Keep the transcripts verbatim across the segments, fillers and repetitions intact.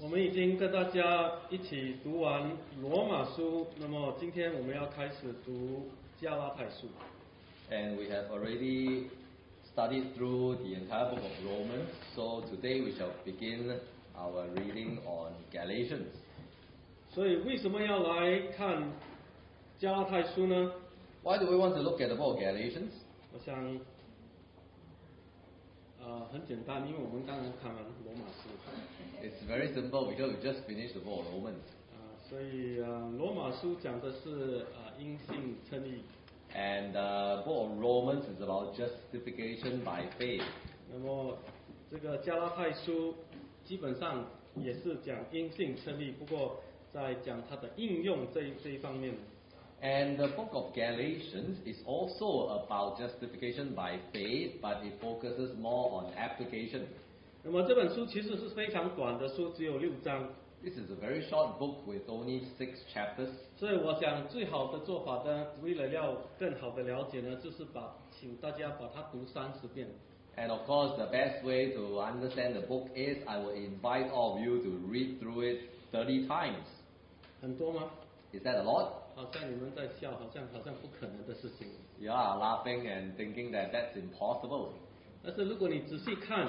们已经跟大家一起读完罗马书，那么今天我们要开始读加拉太书。 And we have already studied through the entire book of Romans, so today we shall begin our reading on Galatians. 所以为什么要来看加拉太书呢？ Why do we want to look at the book of Galatians? 我想，呃，很简单，因为我们刚刚看完罗马书。 It's very simple because we just finished the book of Romans. 啊、所以呃，罗马书讲的是呃因信称义。 And the book of Romans is about justification by faith. 那么这个加拉太书基本上也是讲因信称义，不过在讲它的应用这一这一方面。 And the book of Galatians is also about justification by faith, but it focuses more on application. 那么这本书其实是非常短的书，只有六章。 This is a very short book with only six chapters. 所以我想最好的做法呢，为了要更好的了解呢，就是把请大家把它读三十遍。 And of course, the best way to understand the book is I will invite all of you to read through it thirty times. 很多吗？ Is that a lot? 好像你们在笑，好像好像不可能的事情。 You are laughing and thinking that that's impossible. 但是如果你仔细看，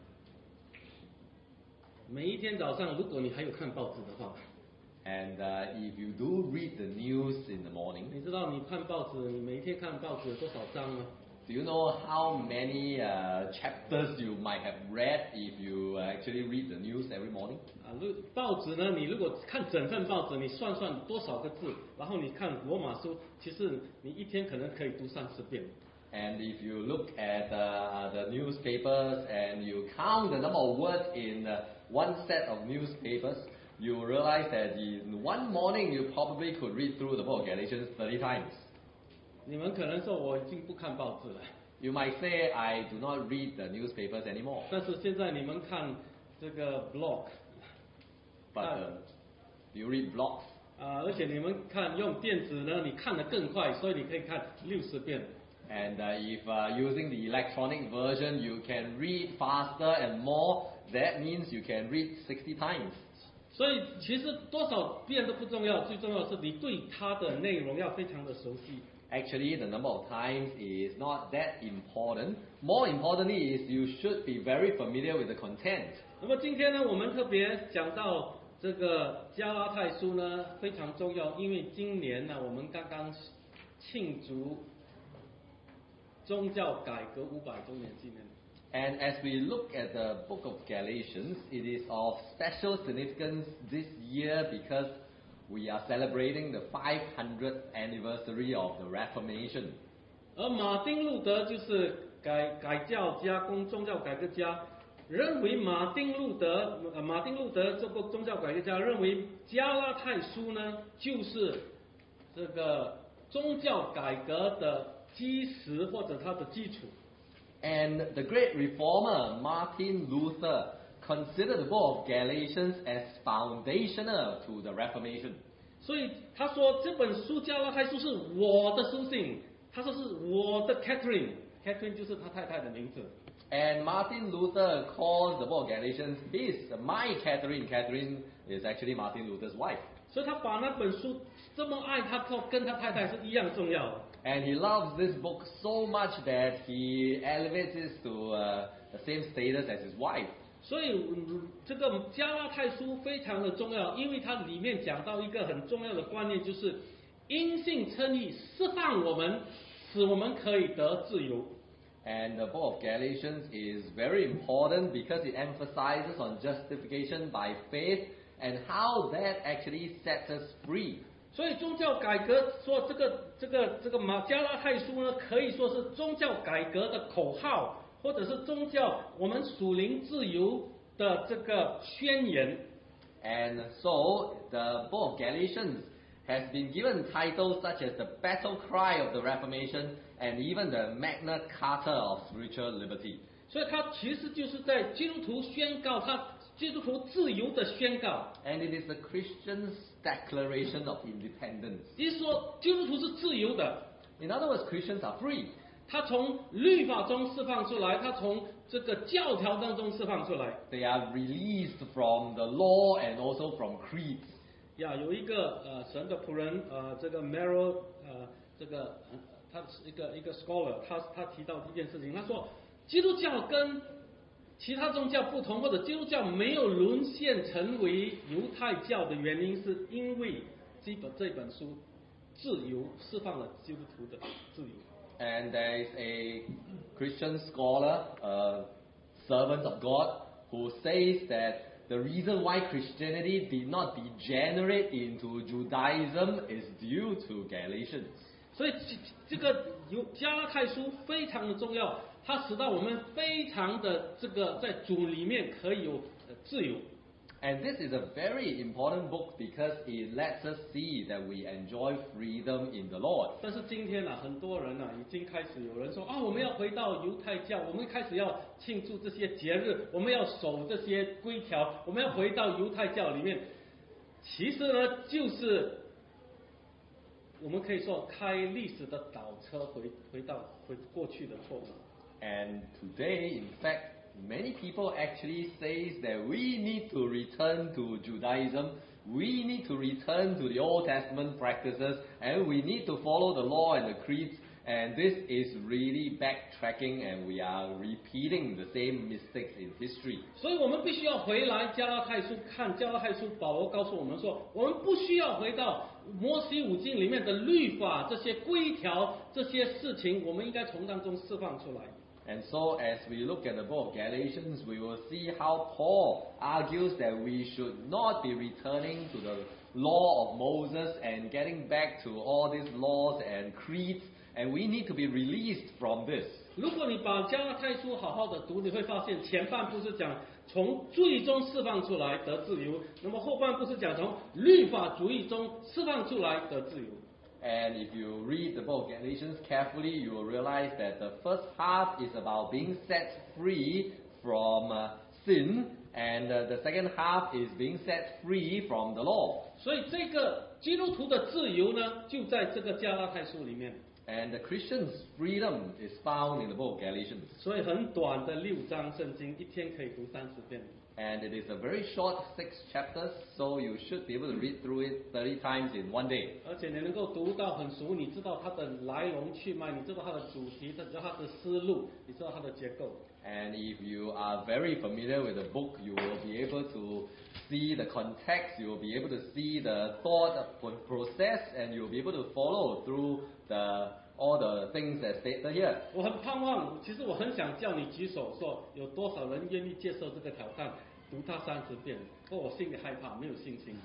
每一天早上，如果你还有看报纸的话， And uh, if you do read the news in the morning, 你知道你看报纸，你每一天看报纸有多少章吗？ do you know how many uh, chapters you might have read if you actually read the news every morning? 啊，如报纸呢，你如果看整份报纸，你算算多少个字，然后你看罗马书，其实你一天可能可以读三十遍。 And if you look at uh, the newspapers and you count the number of words in uh, one set of newspapers, you realize that in one morning you probably could read through the book of Galatians thirty times. 你们可能说我已经不看报纸了， You might say, I do not read the newspapers anymore. 但是现在你们看这个 blog， But uh, do you read blogs? 啊，而且你们看用电子呢，你看得更快，所以你可以看六十遍。 And uh, if uh, using the electronic version you can read faster and more, that means you can read sixty times. 所以其实多少遍都不重要，最重要的是你对它的内容要非常的熟悉。 Actually, the number of times is not that important. More importantly is you should be very familiar with the content. 那么今天呢，我们特别讲到这个加拉太书呢非常重要，因为今年呢我们刚刚庆祝宗教改革五百周年纪念。 And as we look at the book of Galatians, it is of special significance this year because we are celebrating the five hundredth anniversary of the Reformation. 而马丁路德就是改改教家、公宗教改革家，认为马丁路德呃马丁路德这个宗教改革家认为加拉太书呢就是这个宗教改革的基石或者它的基础。 And the great reformer Martin Luther considered the book of Galatians as foundational to the Reformation. 所以他说这本书加拉太书是我的书信，他说是我的 Catherine，Catherine 就是他太太的名字。 And Martin Luther calls the book of Galatians his, my Catherine. Catherine is actually Martin Luther's wife. 所以他把那本书这么爱他，跟他太太是一样重要的。 And he loves this book so much that he elevates it to uh, the same status as his wife. 所以嗯这个加拉太书非常的重要，因为它里面讲到一个很重要的观念，就是因信称义，释放我们，使我们可以得自由。 And the book of Galatians is very important because it emphasizes on justification by faith and how that actually sets us free. 所以宗教改革说这个这个这个马加拉太书呢，可以说是宗教改革的口号，或者是宗教我们属灵自由的这个宣言。 And so the book of Galatians has been given titles such as the battle cry of the Reformation and even the Magna Carta of spiritual liberty. 所以它其实就是在基督徒宣告他基督徒自由的宣告。 And it is the Christian's declaration of independence. 也就是说，基督徒是自由的， In other words, Christians are free. 他从律法中释放出来，他从这个教条当中释放出来。 They are released from the law and also from creeds. 呀，有一个呃神的仆人呃这个 Merrill 呃这个呃他是一个一个 scholar， 他他提到一件事情，他说基督教跟其他宗教不同，或者基督教没有沦陷成为犹太教的原因，是因为这本这本书自由释放了基督徒的自由。 And there is a Christian scholar, a servant of God, who says that the reason why Christianity did not degenerate into Judaism is due to Galatians. 所以这这个有加拉太书非常的重要，它使到我们非常的这个在主里面可以有呃自由。 And this is a very important book because it lets us see that we enjoy freedom in the Lord. 但是今天啊，很多人啊已经开始有人说啊，我们要回到犹太教，我们开始要庆祝这些节日，我们要守这些规条，我们要回到犹太教里面。其实呢，就是我们可以说开历史的倒车回回到回过去的错误。 And today, in fact, many people actually says that we need to return to Judaism, we need to return to the Old Testament practices, and we need to follow the law and the creeds, and this is really backtracking and we are repeating the same mistakes in history. 所以我们必须要回来加拉太书，看加拉太书，保罗告诉我们说，我们不需要回到摩西五经里面的律法这些规条这些事情，我们应该从当中释放出来。 And so, as we look at the book of Galatians, we will see how Paul argues that we should not be returning to the law of Moses and getting back to all these laws and creeds, and we need to be released from this. 如果你把加拉太书好好的读，你会发现前半部是讲从罪中释放出来得自由，那么后半部是讲从律法主义中释放出来得自由。 And if you read the book of Galatians carefully, you will realize that the first half is about being set free from uh, sin, and uh, the second half is being set free from the law. 所以这个基督徒的自由呢，就在这个加拉太书里面。 And the Christian's freedom is found in the book of Galatians. 所以很短的六章圣经，一天可以读三十遍。 And it is a very short six chapters, so you should be able to read through it thirty times in one day. 而且你能够读到很熟，你知道它的来龙去脉，你知道它的主题，你知道它的思路，你知道它的结构。 And if you are very familiar with the book, you will be able to see the context, you will be able to see the thought process, and you will be able to follow through the all the things that stated here. 我很盼望，其实我很想叫你举手，说有多少人愿意接受这个挑战，读它三十遍。不过我心里害怕，没有信心。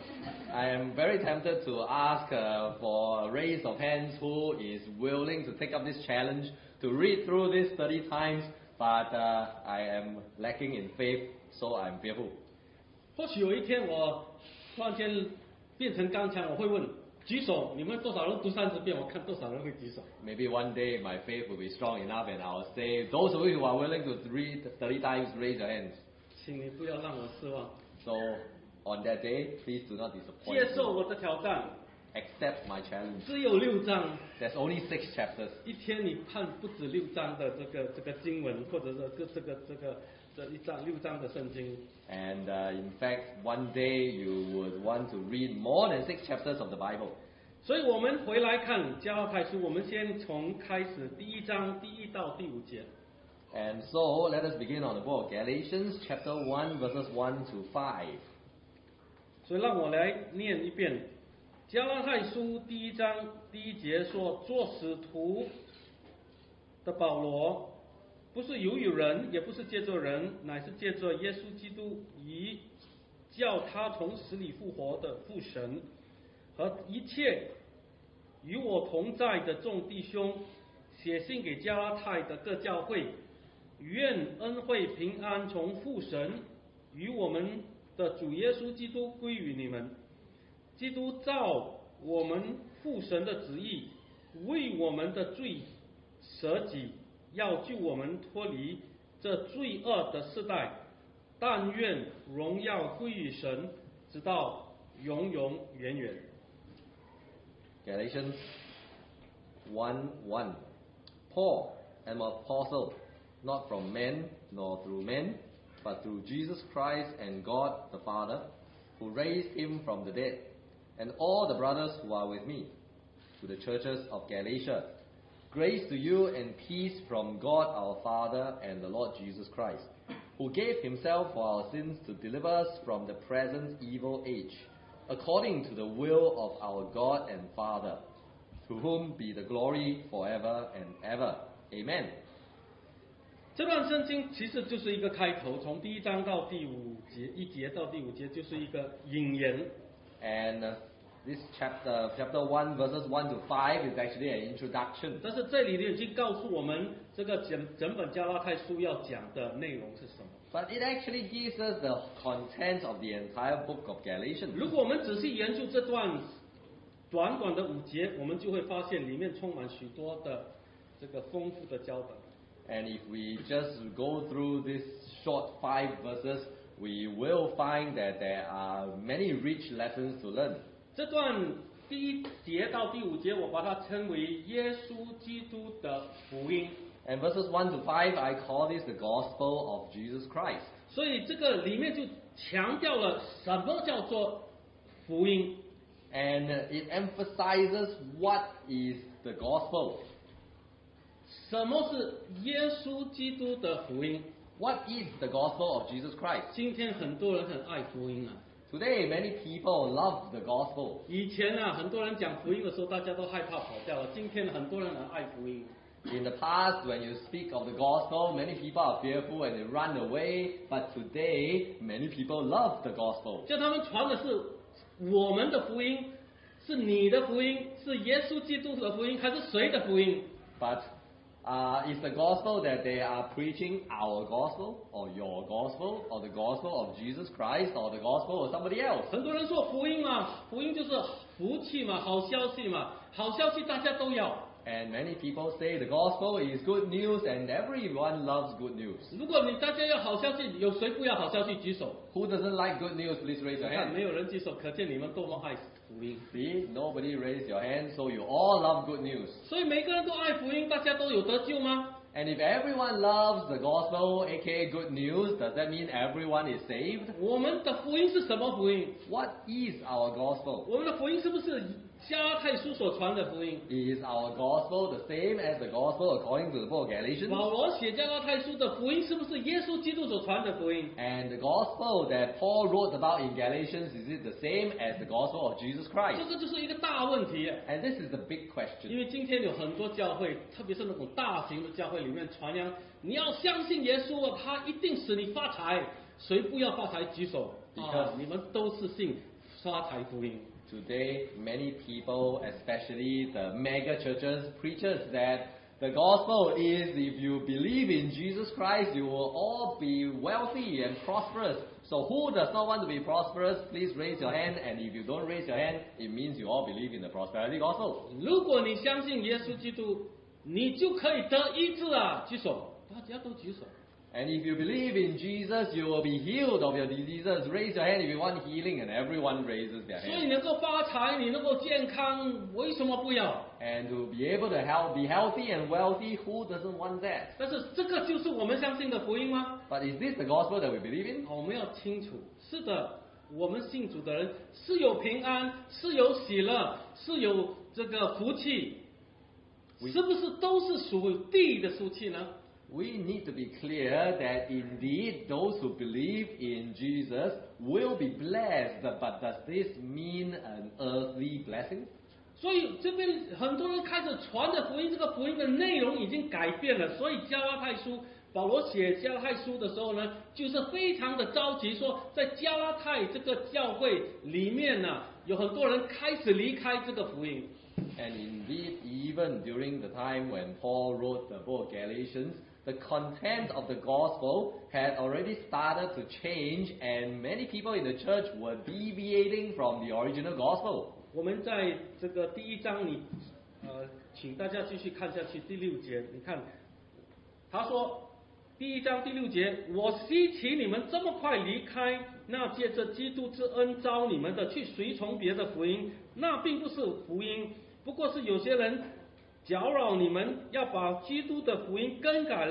I am very tempted to ask uh, for a raise of hands who is willing to take up this challenge to read through this thirty times, but uh, I am lacking in faith, so I'm fearful. 或许有一天我突然间变成刚强，我会问举手，你们多少人读三十遍？我看多少人会举手。 Maybe one day my faith will be strong enough and I'll say, those of you who are willing to read thirty times, raise your hands. 请你不要让我失望， So on that day, please do not disappoint 接受 me. 我的挑战。 Accept my challenge. 只有六章， There's only six chapters. 一天你看不止六章的这个这个经文，或者是这这个这个这一章六章的圣经。 And uh, in fact, one day you would want to read more than six chapters of the Bible. 所以我们回来看加拉太书，我们先从开始第一章第一到第五节。 And so let us begin on the book of Galatians, chapter one, verses one to five. 所以让我来念一遍加拉太书第一章第一节说：做使徒的保罗，不是由于人，也不是借着人，乃是借着耶稣基督，以叫他从死里复活的父神，和一切与我同在的众弟兄，写信给加拉太的各教会，愿恩惠平安从父神与我们的主耶稣基督归于你们。基督照我们父神的旨意，为我们的罪舍己，要救我们脱离这罪恶的世代。但愿荣耀归于神，直到永永远远。 Galatians one one. Paul, an apostle, not from men nor through men, but through Jesus Christ and God the Father, who raised him from the dead, and all the brothers who are with me, to the churches of Galatia. Grace to you and peace from God our Father and the Lord Jesus Christ, who gave himself for our sins to deliver us from the present evil age, according to the will of our God and Father, to whom be the glory forever and ever. Amen. 这段圣经其实就是一个开头，从第一章到第五节，一节到第五节就是一个引言。 And uh, this chapter, chapter one, verses one to five, is actually an introduction. 但是这里已经告诉我们，这个整整本加拉太书要讲的内容是什么。 But it actually gives us the content of the entire book of Galatians. 如果我们仔细研究这段短短的五节，我们就会发现里面充满许多的这个丰富的教导。 And if we just go through this short five verses, we will find that there are many rich lessons to learn. 这段第一节到第五节，我把它称为耶稣基督的福音。 And verses one to five, I call this the gospel of Jesus Christ. 所以这个里面就强调了什么叫做福音。 And it emphasizes what is the gospel. 什么是耶稣基督的福音？ What is the gospel of Jesus Christ? 今天很多人很爱福音啊。 Today, many people love the gospel. 以前啊，很多人讲福音的时候，大家都害怕跑掉了。今天很多人很爱福音。 In the past, when you speak of the gospel, many people are fearful and they run away. But today, many people love the gospel. 叫他们传的是我们的福音，是你的福音，是耶稣基督的福音，还是谁的福音？ But uh, is the gospel that they are preaching our gospel, or your gospel, or the gospel of Jesus Christ, or the gospel of somebody else? 很多人说福音嘛，福音就是福气嘛，好消息嘛，好消息大家都要。 And many people say the gospel is good news, and everyone loves good news. 如果你大家要好消息，有谁不要好消息？举手。 Who doesn't like good news? Please raise your 看，没 hand. 有人举手，可见你们多么爱福音。 See, nobody raised your hand, so you all love good news. 所以每个人都爱福音，大家都有得救吗？ And if everyone loves the gospel, aka good news, does that mean everyone is saved? 我们的福音是什么福音？ What is our gospel? 我们的福音是不是加拉太书所传的福音？ Is our gospel the same as the gospel according to the book of Galatians? 保罗写加拉太书的福音是不是耶稣基督所传的福音？ And the gospel that Paul wrote about in Galatians, is it the same as the gospel of Jesus 这 Christ? 个就是一个大问题。 And this is the big 因 question. 为今天有很多教会，特别是那种大型的教会里面传扬，你要相信耶稣，他一定使你发财。谁不要发财举手？啊， Because- 你们都是信发财福音。 Today, many people, especially the mega churches, preaches that the gospel is if you believe in Jesus Christ, you will all be wealthy and prosperous. So who does not want to be prosperous? Please raise your hand. And if you don't raise your hand, it means you all believe in the prosperity gospel. 如果你相信耶稣基督，你就可以得医治啊！举手，大家都举手。 And if you believe in Jesus, you will be healed of your diseases. Raise your hand if you want healing, and everyone raises their 所以 hand. 能够发财，你能够健康，为什么不要？ And to be able to help, be healthy and wealthy, who doesn't want that? 但是这个就是我们相信的福音吗？ But is this the gospel that we believe in? 好，我们要清楚，是的，我们信主的人是有平安，是有喜乐，是有这个福气， We- 是不是都是属于地的福气呢？ We need to be clear that indeed those who believe in Jesus will be blessed, but does this mean an earthly blessing? 所以这边很多人开始传的福音，这个福音的内容已经改变了。所以加拉太书，保罗写加拉太书的时候呢，就是非常的着急，说在加拉太这个教会里面呢，有很多人开始离开这个福音。 And indeed, even during the time when Paul wrote the book of Galatians, the content of the gospel had already started to change, and many people in the church were deviating from the original gospel. 我们在这个第一章你，呃，请大家继续看下去，第六节，你看，他说，第一章第六节，我希奇你们这么快离开那借着基督之恩招你们的，去随从别的福音，那并不是福音，不过是有些人搅扰你们，要把基督的福音更改了，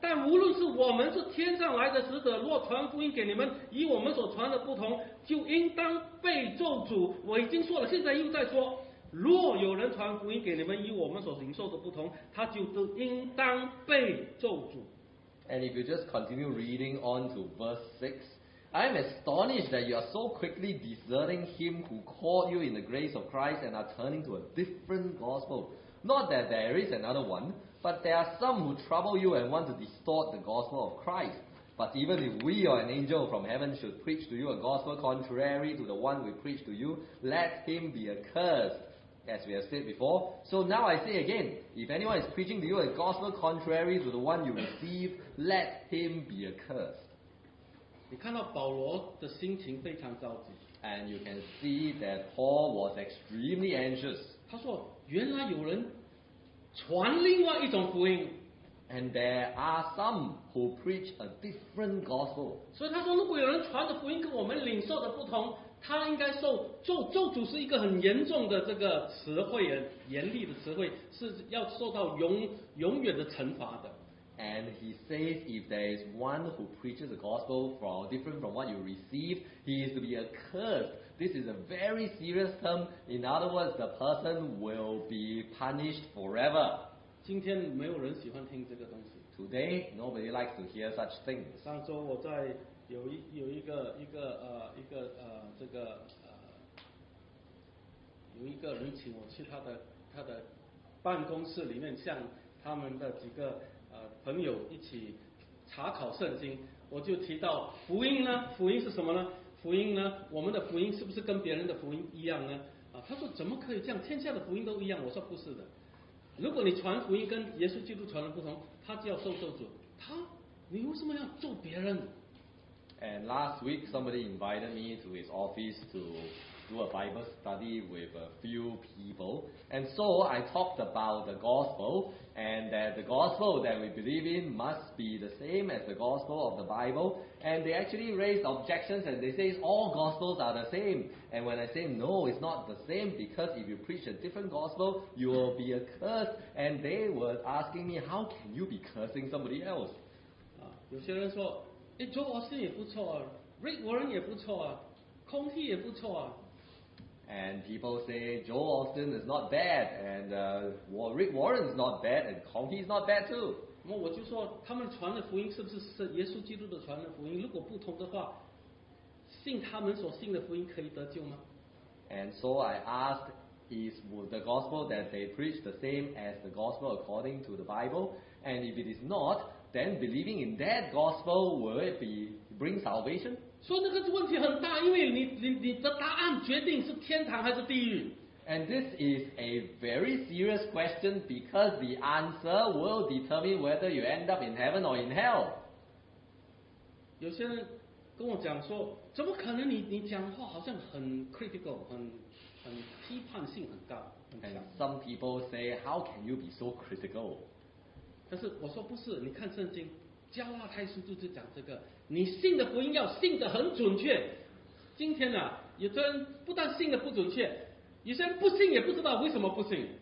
但无论是我们是天上来的使者，若传福音给你们，与我们所传的不同，就应当被咒诅。我已经说了，现在又在说，若有人传福音给你们，与我们所领受的不同，他就都应当被咒诅。 And if you just continue reading on to verse six, I am astonished that you are so quickly deserting him who called you in the grace of Christ and are turning to a different gospel. Not that there is another one, but there are some who trouble you and want to distort the gospel of Christ. But even if we or an angel from heaven should preach to you a gospel contrary to the one we preach to you, let him be accursed. As we have said before. So now I say again, if anyone is preaching to you a gospel contrary to the one you received, let him be accursed. 你看到保罗的心情非常着急。 And you can see that Paul was extremely anxious. 他说：“原来有人传另外一种福音。” And there are some who preach a different gospel. 所以他说，如果有人传的福音跟我们领受的不同，他应该受咒咒诅，是一个很严重的这个词汇，严厉的词汇，是要受到永永远的惩罚的。 And he says if there is one who preaches a gospel from different from what you receive, he is to be accursed. This is a very serious term. In other words, the person will be punished forever. 今天没有人喜欢听这个东西。 Today, nobody likes to hear such things. 上周我在有一有一个一个呃一个呃这个呃有一个人请我去他的他的办公室里面，向他们的几个呃朋友一起查考圣经。我就提到福音呢，福音是什么呢？福音呢，我们的福音是不是跟别人的福音一样呢？啊，他说怎么可以这样？天下的福音都一样。我说不是的。如果你传福音跟耶稣基督传的不同，他就要受咒诅。他，你为什么要咒别人？ And last week, somebody invited me to his office to do a Bible study with a few people. And so I talked about the gospel, and that the gospel that we believe in must be the same as the gospel of the Bible. And they actually raised objections, and they say all gospels are the same. And when I say no, it's not the same, because if you preach a different gospel, you will be accursed. And they were asking me, how can you be cursing somebody else? 啊，有些人说，哎，Joel Austin也不错啊 ，Rick Warren 也不错啊 ，Conti 也不错啊。 And people say Joel Austin is not bad, and uh, Rick Warren is not bad, and Conti is not bad too. 那我就说，他们传的福音是不是是耶稣基督的传的福音？如果不同的话，信他们所信的福音可以得救吗？ And so I asked, is the gospel that they preach the same as the gospel according to the Bible? And if it is not, then believing in that gospel, will it be bring salvation? 所以那个问题很大，因为你你你的答案决定是天堂还是地狱。 And this is a very serious question, because the answer will determine whether you end up in heaven or in hell. 有些人跟我讲说，怎么可能你你讲话好像很 critical， 很很批判性很高很 And 强。 some people say, how can you be so critical? 但是我说不是，你看圣经，加拉太书就是讲这个，你信的福音要信得很准确。今天啊，有的人不但信的不准确，有些人不信也不知道为什么不信。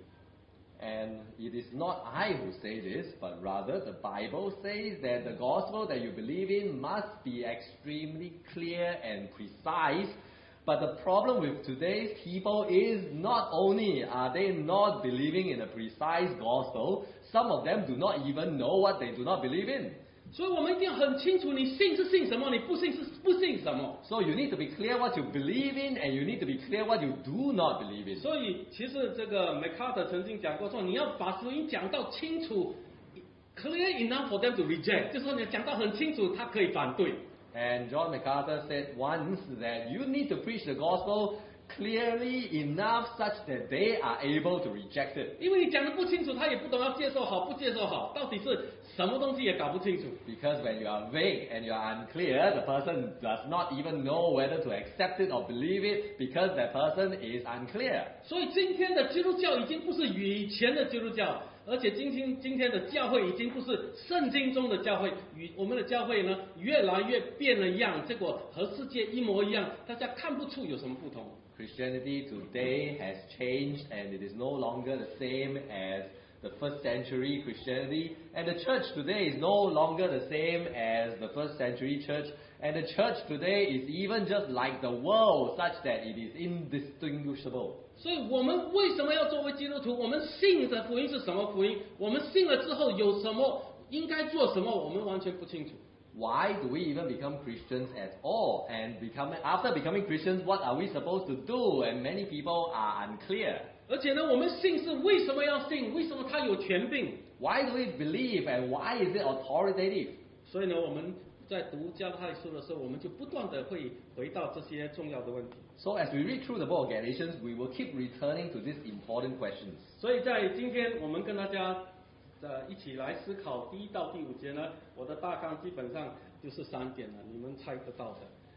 And it is not I who say this, but rather the Bible says that the gospel that you believe in must be extremely clear and precise. But the problem with today's people is not only are they not believing in a precise gospel, some of them do not even know what they do not believe in. 所以我们一定要很清楚，你信是信什么，你不信是不信什么。 So you need to be clear what you believe in, and you need to be clear what you do not believe in. 所以其实这个 MacArthur 曾经讲过说，你要把福音讲到清楚 ，clear enough for them to reject， 就是说你讲到很清楚，他可以反对。 And John MacArthur said once that you need to preach the gospel clearly enough such that they are able to reject it. 因为你讲的不清楚，他也不懂要接受好不接受好，到底是什么东西也搞不清楚。 Because when you are vague and you are unclear, the person does not even know whether to accept it or believe it, because that person is unclear. 所以今天的基督教已经不是以前的基督教，而且今天今天的教会已经不是圣经中的教会，与我们的教会呢越来越变了样，结果和世界一模一样，大家看不出有什么不同。 Christianity today has changed, and it is no longer the same as the first century Christianity, and the church today is no longer the same as the first century church, and the church today is even just like the world, such that it is indistinguishable. 所以我们为什么要作为基督徒？我们信的福音是什么福音？我们信了之后有什么应该做什么？我们完全不清楚。 Why do we even become Christians at all? And become, after becoming Christians, what are we supposed to do? And many people are unclear. 而且呢，我们信是为什么要信？为什么它有权柄？ Why do we believe and why is it authoritative? 所以呢，我们在读加拉太书的时候，我们就不断的会回到这些重要的问题。 So as we read through the book of Galatians, we will keep returning to these important questions. 所以在今天我们跟大家呃一起来思考第一到第五节呢，我的大纲基本上就是三点了，你们猜得到的。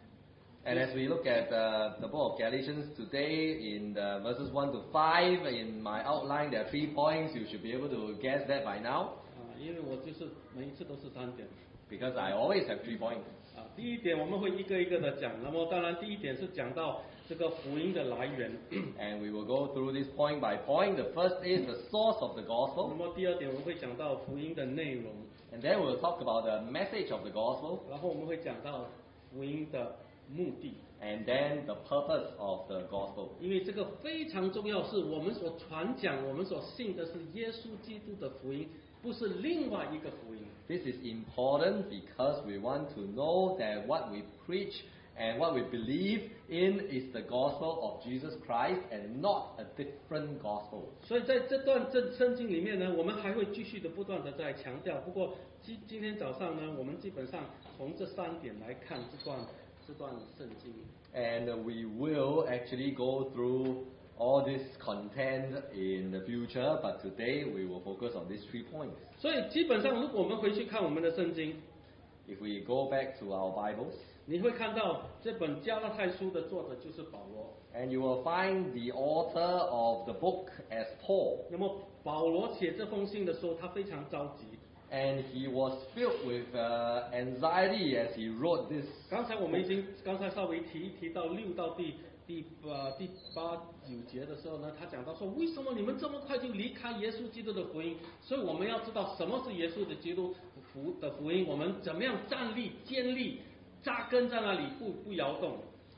And as we look at uh, the book of Galatians today, in the verses one to five, in my outline there are three points. You should be able to guess that by now. 啊，因为我就是每一次都是三点。 Because I always have three points. 啊，第一点我们会一个一个的讲。那么当然，第一点是讲到这个福音的来源。 And we will go through this point by point. The first is the source of the 那 gospel. 么第二点我们会讲到福音的内容， And then we'll talk about the message of the gospel. 然后我们会讲到福音的目的。 And then the purpose of the gospel. 因为这个非常重要，是我们所传讲、我们所信的是耶稣基督的福音，不是另外一个福音。 This is important because we want to know that what we preach and what we believe in is the gospel of Jesus Christ and not a different gospel. 所以在这段这圣经里面呢，我们还会继续的不断的在强调。不过今今天早上呢，我们基本上从这三点来看这段这段圣经。 And we will actually go through all this content in the future, but today we will focus on these three points. 所以基本上，如果我们回去看我们的圣经， If we go back to our Bibles, 你会看到这本加拉太书的作者就是保罗。 and you will find the author of the book as Paul. 那么保罗写这封信的时候，他非常着急。 And he was filled with uh, anxiety as he wrote this. 刚才我们已经刚才稍微提提到六到第第呃第八九节的时候呢，他讲到说，为什么你们这么快就离开耶稣基督的福音？所以我们要知道什么是耶稣的基督福的福音，我们怎么样站立坚立，扎根在那里不不摇动。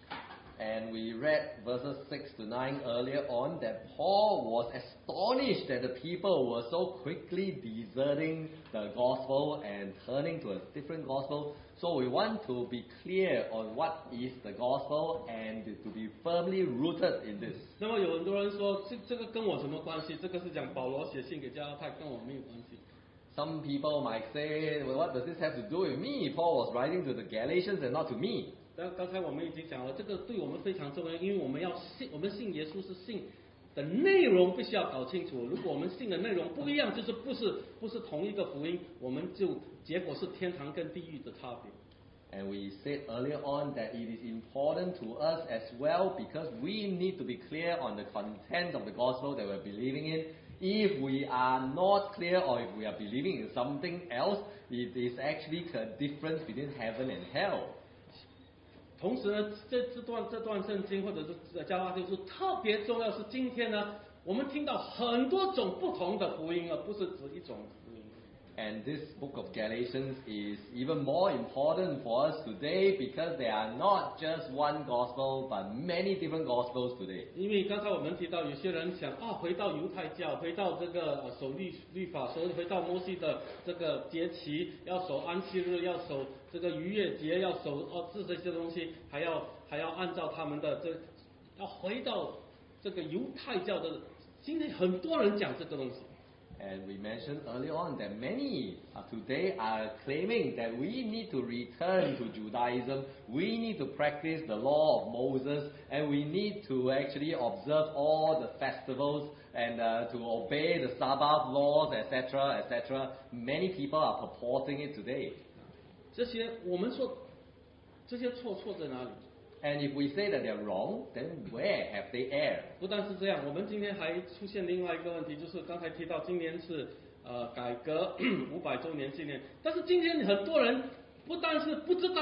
And we read verses six to nine earlier on that Paul was astonished that the people were so quickly deserting the gospel and turning to a different gospel. So we want to be clear on what is the gospel and to be firmly rooted in this. 那么有很多人说，这这个跟我什么关系？这个是讲保罗写信给加拉太，跟我没有关系。 Some people might say, well, what does this have to do with me? Paul was writing to the Galatians and not to me. 但刚才我们已经讲了，这个对我们非常重要，因为我们要信，我们信耶稣是信的内容必须要搞清楚。如果我们信的内容不一样，就是不是不是同一个福音，我们就结果是天堂跟地狱的差别。 And we said earlier on that it is important to us as well because we need to be clear on the content of the gospel that we're believing in. If we are not clear or if we are believing in something else, it is actually a difference between heaven and hell. 同时呢，这这段这段圣经或者是加拉太书特别重要，是今天呢，我们听到很多种不同的福音，而不是只一种福音。 And this book of Galatians is even more important for us today because there are not just one gospel but many different gospels today. 因为刚才我们提到，有些人想啊，回到犹太教，回到这个呃守律律法，守回到摩西的这个节期，要守安息日，要守这个逾越节，要守哦这这些东西，还要还要按照他们的这，要回到这个犹太教的。今天很多人讲这个东西。 And we mentioned earlier on that many uh, today are claiming that we need to return to Judaism, we need to practice the law of Moses, and we need to actually observe all the festivals and uh, to obey the Sabbath laws, et cetera, et cetera. Many people are purporting it today. 这些我们说，这些错错在哪里？ And if we say that they're wrong, then where have they erred? 不但是这样，我们今天还出现另外一个问题，就是刚才提到今年是呃改革五百周年纪念，但是今天很多人不但是不知道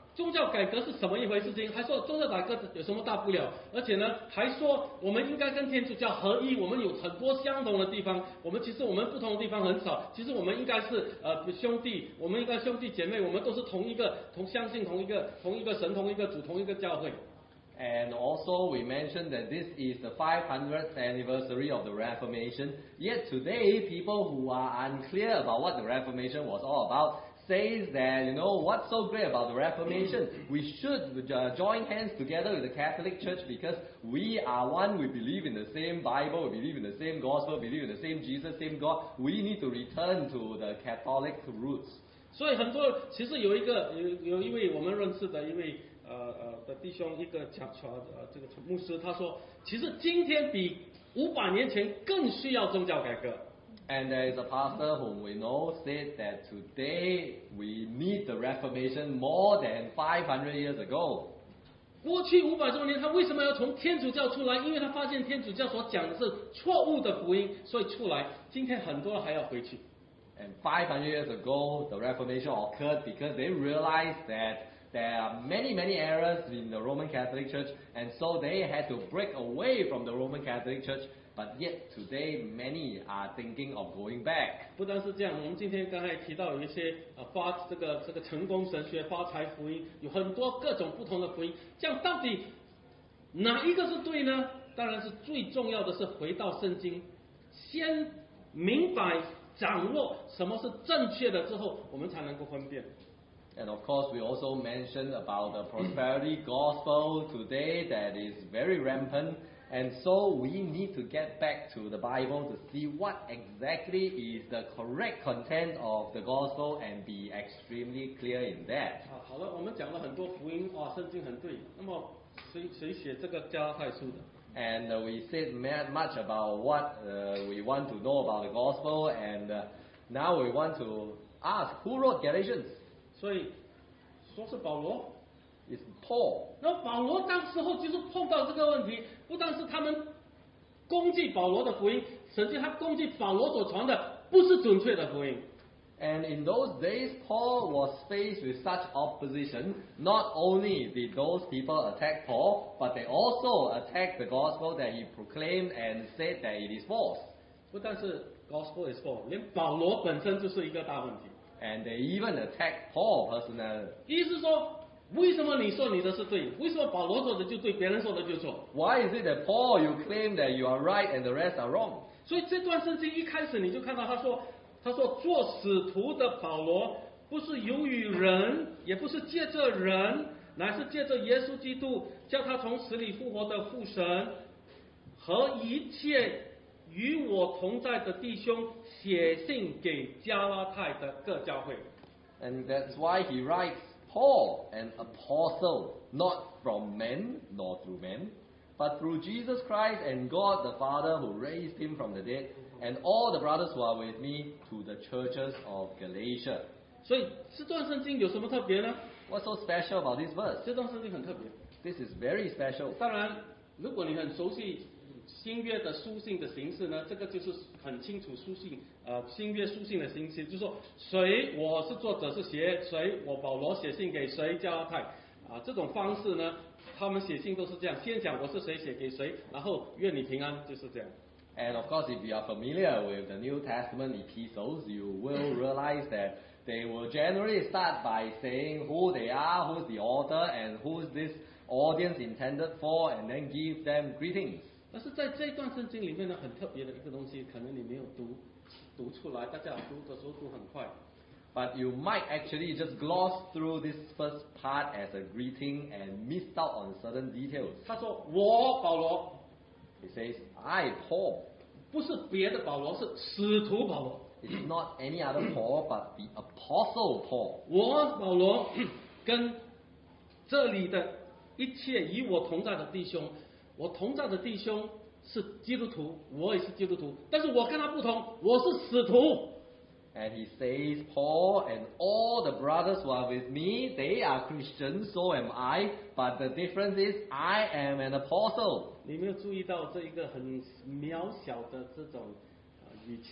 宗教改革是什么一回事情，还说宗教改革有什么大不了，而且呢还说我们应该跟天主教合一，我们有很多相同的地方，我们其实我们不同的地方很少，其实我们应该是呃兄弟，我们应该兄弟姐妹，我们都是同一个同相信同一个同一个神同一个主同一个教会。 And also we mentioned that this is the five hundredth anniversary of the Reformation. Yet today, people who are unclear about what the Reformation was all about says that, you know, what's so great about the Reformation? We should uh, join hands together with the Catholic Church because we are one, we believe in the same Bible, we believe in the same gospel, we believe in the same Jesus, same God. We need to return to the Catholic roots. 所以很多其实有一个有有一位我们认识的一位呃呃的弟兄，一个讲呃这个牧师，他说，其实今天比五百年前更需要宗教改革。 And there is a pastor whom we know said that today we need the Reformation more than five hundred years ago. 过去五百多年，他为什么要从天主教出来？因为他发现天主教所讲的是错误的福音，所以出来。今天很多人还要回去。 And five hundred years ago, the Reformation occurred because they realized that there are many, many errors in the Roman Catholic Church, and so they had to break away from the Roman Catholic Church. But yet today, many are thinking of going back. 不单是这样，我们今天刚才提到有一些呃发这个这个成功神学、发财福音，有很多各种不同的福音。这样到底哪一个是对呢？当然是最重要的是回到圣经，先明白掌握什么是正确的之后，我们才能够分辨。 And of course, we also mentioned about the prosperity gospel today that is very rampant. And so we need to get back to the Bible to see what exactly is the correct content of the gospel and be extremely clear in that. 啊，好了，我们讲了很多福音啊，圣经很对。那么谁谁写这个加拉太书的？ And uh, we said much about what uh, we want to know about the gospel, and uh, now we want to ask who wrote Galatians? 所以说是保罗。 It's Paul. 那保罗当时候就是碰到这个问题，不但是他们攻击保罗的福音，甚至他攻击保罗所传的不是准确的福音。 And in those days, Paul was faced with such opposition. Not only did those people attack Paul, but they also attacked the gospel that he proclaimed and said that it is false. 不但是 gospel is false， 连保罗本身就是一个大问题。 And they even attacked Paul personally. 意思是说，为什么你说你的是对？为什么保罗说的就对，别人说的就错？ Why is it that Paul, you claim that you are right and the rest are wrong? 所以这段圣经一开始你就看到他说，他说做使徒的保罗不是由于人，也不是借着人，乃是借着耶稣基督，叫他从死里复活的父神和一切与我同在的弟兄写信给加拉太的各教会。 And that's why he writes, Paul, an apostle, not from men nor through men, but through Jesus Christ and God the Father who raised him from the dead, and all the brothers who are with me to the churches of Galatia. 所以这段圣经有什么特别呢？ What's so special about this verse? 这段圣经很特别。 This is very special. 当然，如果你很熟悉新约的书信的形式呢，这个就是很清楚书信，呃，新约书信的形式，就是说谁我是作者是写谁，我保罗写信给谁加拉太，啊，这种方式呢，他们写信都是这样，先讲我是谁写给谁，然后愿你平安，就是这样。 And of course, if you are familiar with the New Testament epistles, you will realize that they will generally start by saying who they are, who's the author, and who's this audience intended for, and then give them greetings. 但是在这段圣经里面呢，很特别的一个东西，可能你没有读读出来，大家读的时候读很快。 But you might actually just gloss through this first part as a greeting and miss out on certain details. 他说我保罗， He says, I, Paul. 不是别的保罗，是使徒保罗。 It's not any other Paul, but the Apostle Paul. 我保罗跟这里的一切与我同在的弟兄，我同在的弟兄是基督徒，我也是基督徒，但是我跟他不同，我是使徒。 And he says, Paul and all the brothers who are with me, they are Christians, so am I, but the difference is I am an apostle. 你有没有注意到这一个很渺小的这种呃语气？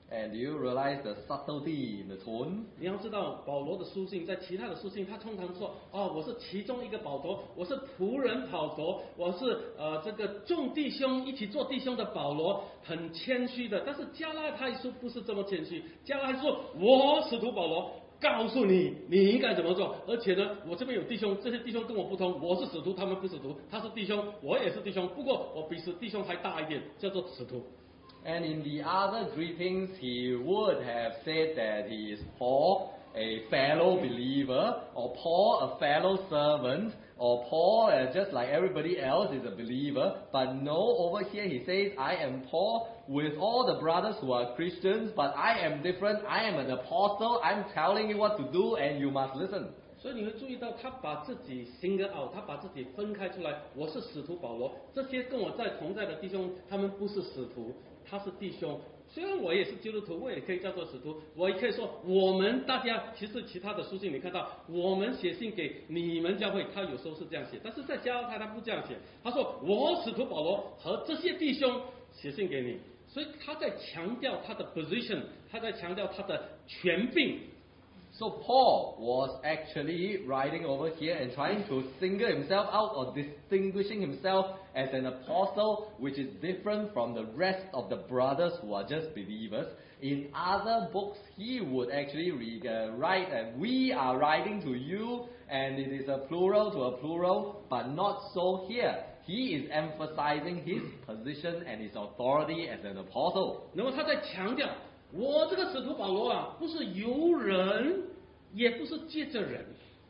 And do you realize the subtlety in the tone? 你要知道保罗的书信，在其他的书信，他通常说，哦，我是其中一个保罗，我是仆人保罗，我是呃这个众弟兄一起做弟兄的保罗，很谦虚的。但是加拉太书不是这么谦虚，加拉太说，我使徒保罗告诉你你应该怎么做，而且呢，我这边有弟兄，这些弟兄跟我不同，我是使徒，他们不是使徒，他是弟兄，我也是弟兄，不过我比弟兄还大一点，叫做使徒。 And in the other greetings, he would have said that he is Paul, a fellow believer, or Paul, a fellow servant, or Paul, uh, just like everybody else, is a believer. But no, over here he says, I am Paul with all the brothers who are Christians, but I am different. I am an apostle. I'm telling you what to do, and you must listen. 所以你会注意到，他把自己 single out， 他把自己分开出来。我是使徒保罗，这些跟我在同在的弟兄，他们不是使徒，他是弟兄。虽然我也是基督徒，我也可以叫做使徒，我也可以说我们大家。其实其他的书信你看到，我们写信给你们教会，他有时候是这样写，但是在加拉太他不这样写，他说我使徒保罗和这些弟兄写信给你。所以他在强调他的 position， 他在强调他的权柄。 So Paul was actually writing over here and trying to single himself out or distinguishing himself as an apostle, which is different from the rest of the brothers who are just believers. In other books, he would actually read, uh, write, and we are writing to you, and it is a plural to a plural, but not so here. He is emphasizing his position and his authority as an apostle. 那么他在强调。我这个使徒保罗啊，不是由人，也不是借着人。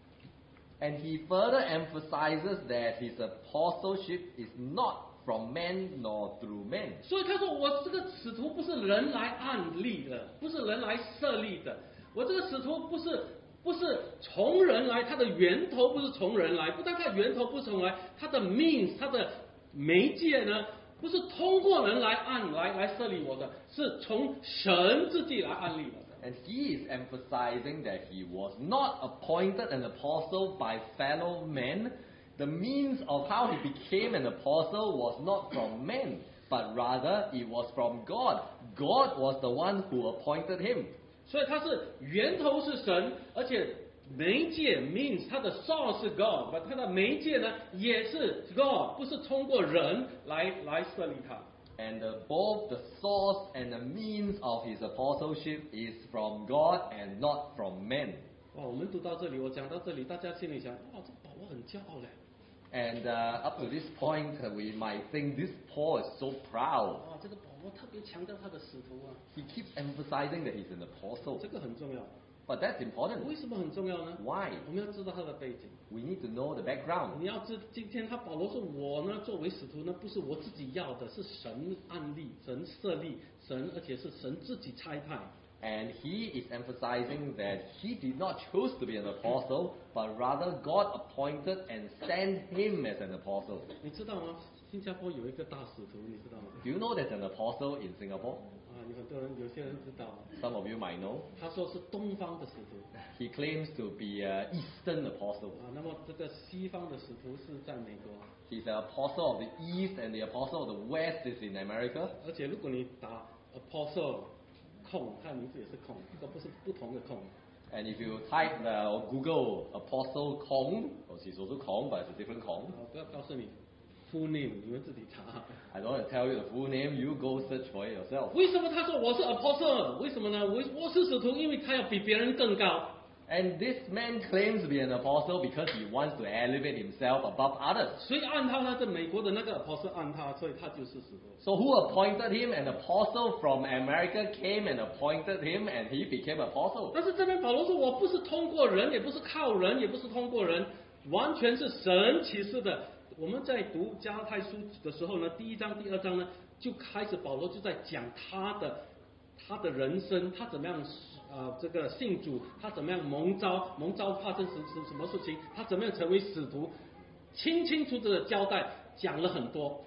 And he further emphasizes that his apostleship is not from men nor through men. 所以他说，我这个使徒不是人来按立的，不是人来设立的。我这个使徒不是不是从人来，它的源头不是从人来，不但它源头不是从人来，它的 means 它的媒介呢？不是通过人来按来来设立我的，是从神自己来按立我的。 And he is emphasizing that he was not appointed an apostle by fellow men. The means of how he became an apostle was not from men, but rather it was from God. God was the one who appointed him. 所以他是源头是神，而且媒介 means 它的 source 是 God， but 它的媒介呢也是 God， 不是通过人来来设立它。 And uh, both the source and the means of his apostleship is from God and not from men. 哇，我们读到这里，我讲到这里，大家心里想，哇，这保罗很骄傲嘞。 And uh, up to this point, uh, we might think this Paul is so proud. 哇，这个保罗特别强调他的使徒啊。 He keeps emphasizing that he's an apostle. 这个很重要。 But that's important. 为什么很重要呢 Why? 我们要知道他的背景。 We need to know the background. 你要知，今天他保罗说，我呢作为使徒呢，不是我自己要的，是神按立、神设立、神，而且是神自己差派。 And he is emphasizing that he did not choose to be an apostle, but rather God appointed and sent him as an apostle. 你知道吗？新加坡有一个大使徒，你知道吗？ Do you know there's an apostle in Singapore? 啊，有很多人，有些人知道。 Some of you might know. 他说是东方的使徒。 He claims to be an Eastern apostle. 啊，那么这个西方的使徒是在美国。 He's an apostle of the East, and the apostle of the West is in America. 而且如果你打 apostle 空，它的名字也是空，这不是不同的空。 And if you type uh, or Google Apostle Kong, well, he's also Kong, but it's a different Kong. 啊，不要告诉你 full name， 你们自己查。 I don't want to tell you the full name. You go search for it yourself. 为什么他说我是 apostle？ 为什么呢？我我是使徒，因为他要比别人更高。 And this man claims to be an apostle because he wants to elevate himself above others. 所以按他呢，在美国的那个 apostle 按他，所以他就是使徒。 So who appointed him? An apostle from America came and appointed him, and he became apostle. 但是这边保罗说，我不是通过人，也不是靠人，也不是通过人，完全是神启示的。我们在读加拉太书的时候呢，第一章、第二章呢，就开始保罗就在讲他的他的人生，他怎么样呃这个信主，他怎么样蒙召，蒙召发生什什什么事情，他怎么样成为使徒，清清楚楚的交代，讲了很多。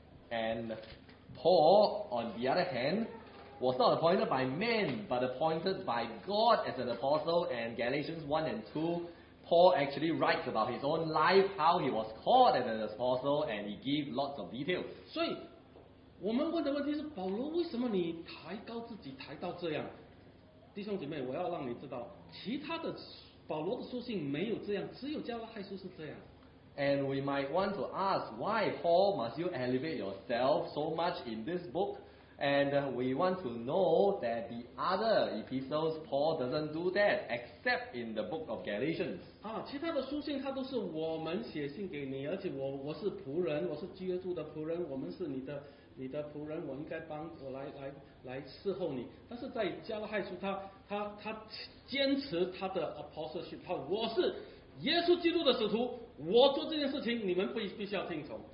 And Paul, on the other hand, was not appointed by men, but appointed by God as an apostle. And Galatians one and two, Paul actually writes about his own life, how he was called as an apostle, and he gave lots of details. 所以我们问的问题是保罗，为什么你抬高自己抬到这样？弟兄姐妹，我要让你知道，其他的保罗的书信没有这样，只有加拉太书是这样。 And we might want to ask, why, Paul, must you elevate yourself so much in this book? And uh, we want to know that the other epistles, Paul doesn't do that, except in the book of Galatians. 啊，其他的书信他都是我们写信给你，而且我我是仆人，我是基督的仆人，我们是你的你的仆人，我应该帮我来来来伺候你。但是在加拉太书，他他他坚持他的 apostleship， 他我是耶稣基督的使徒，我做这件事情，你们必必须要听从。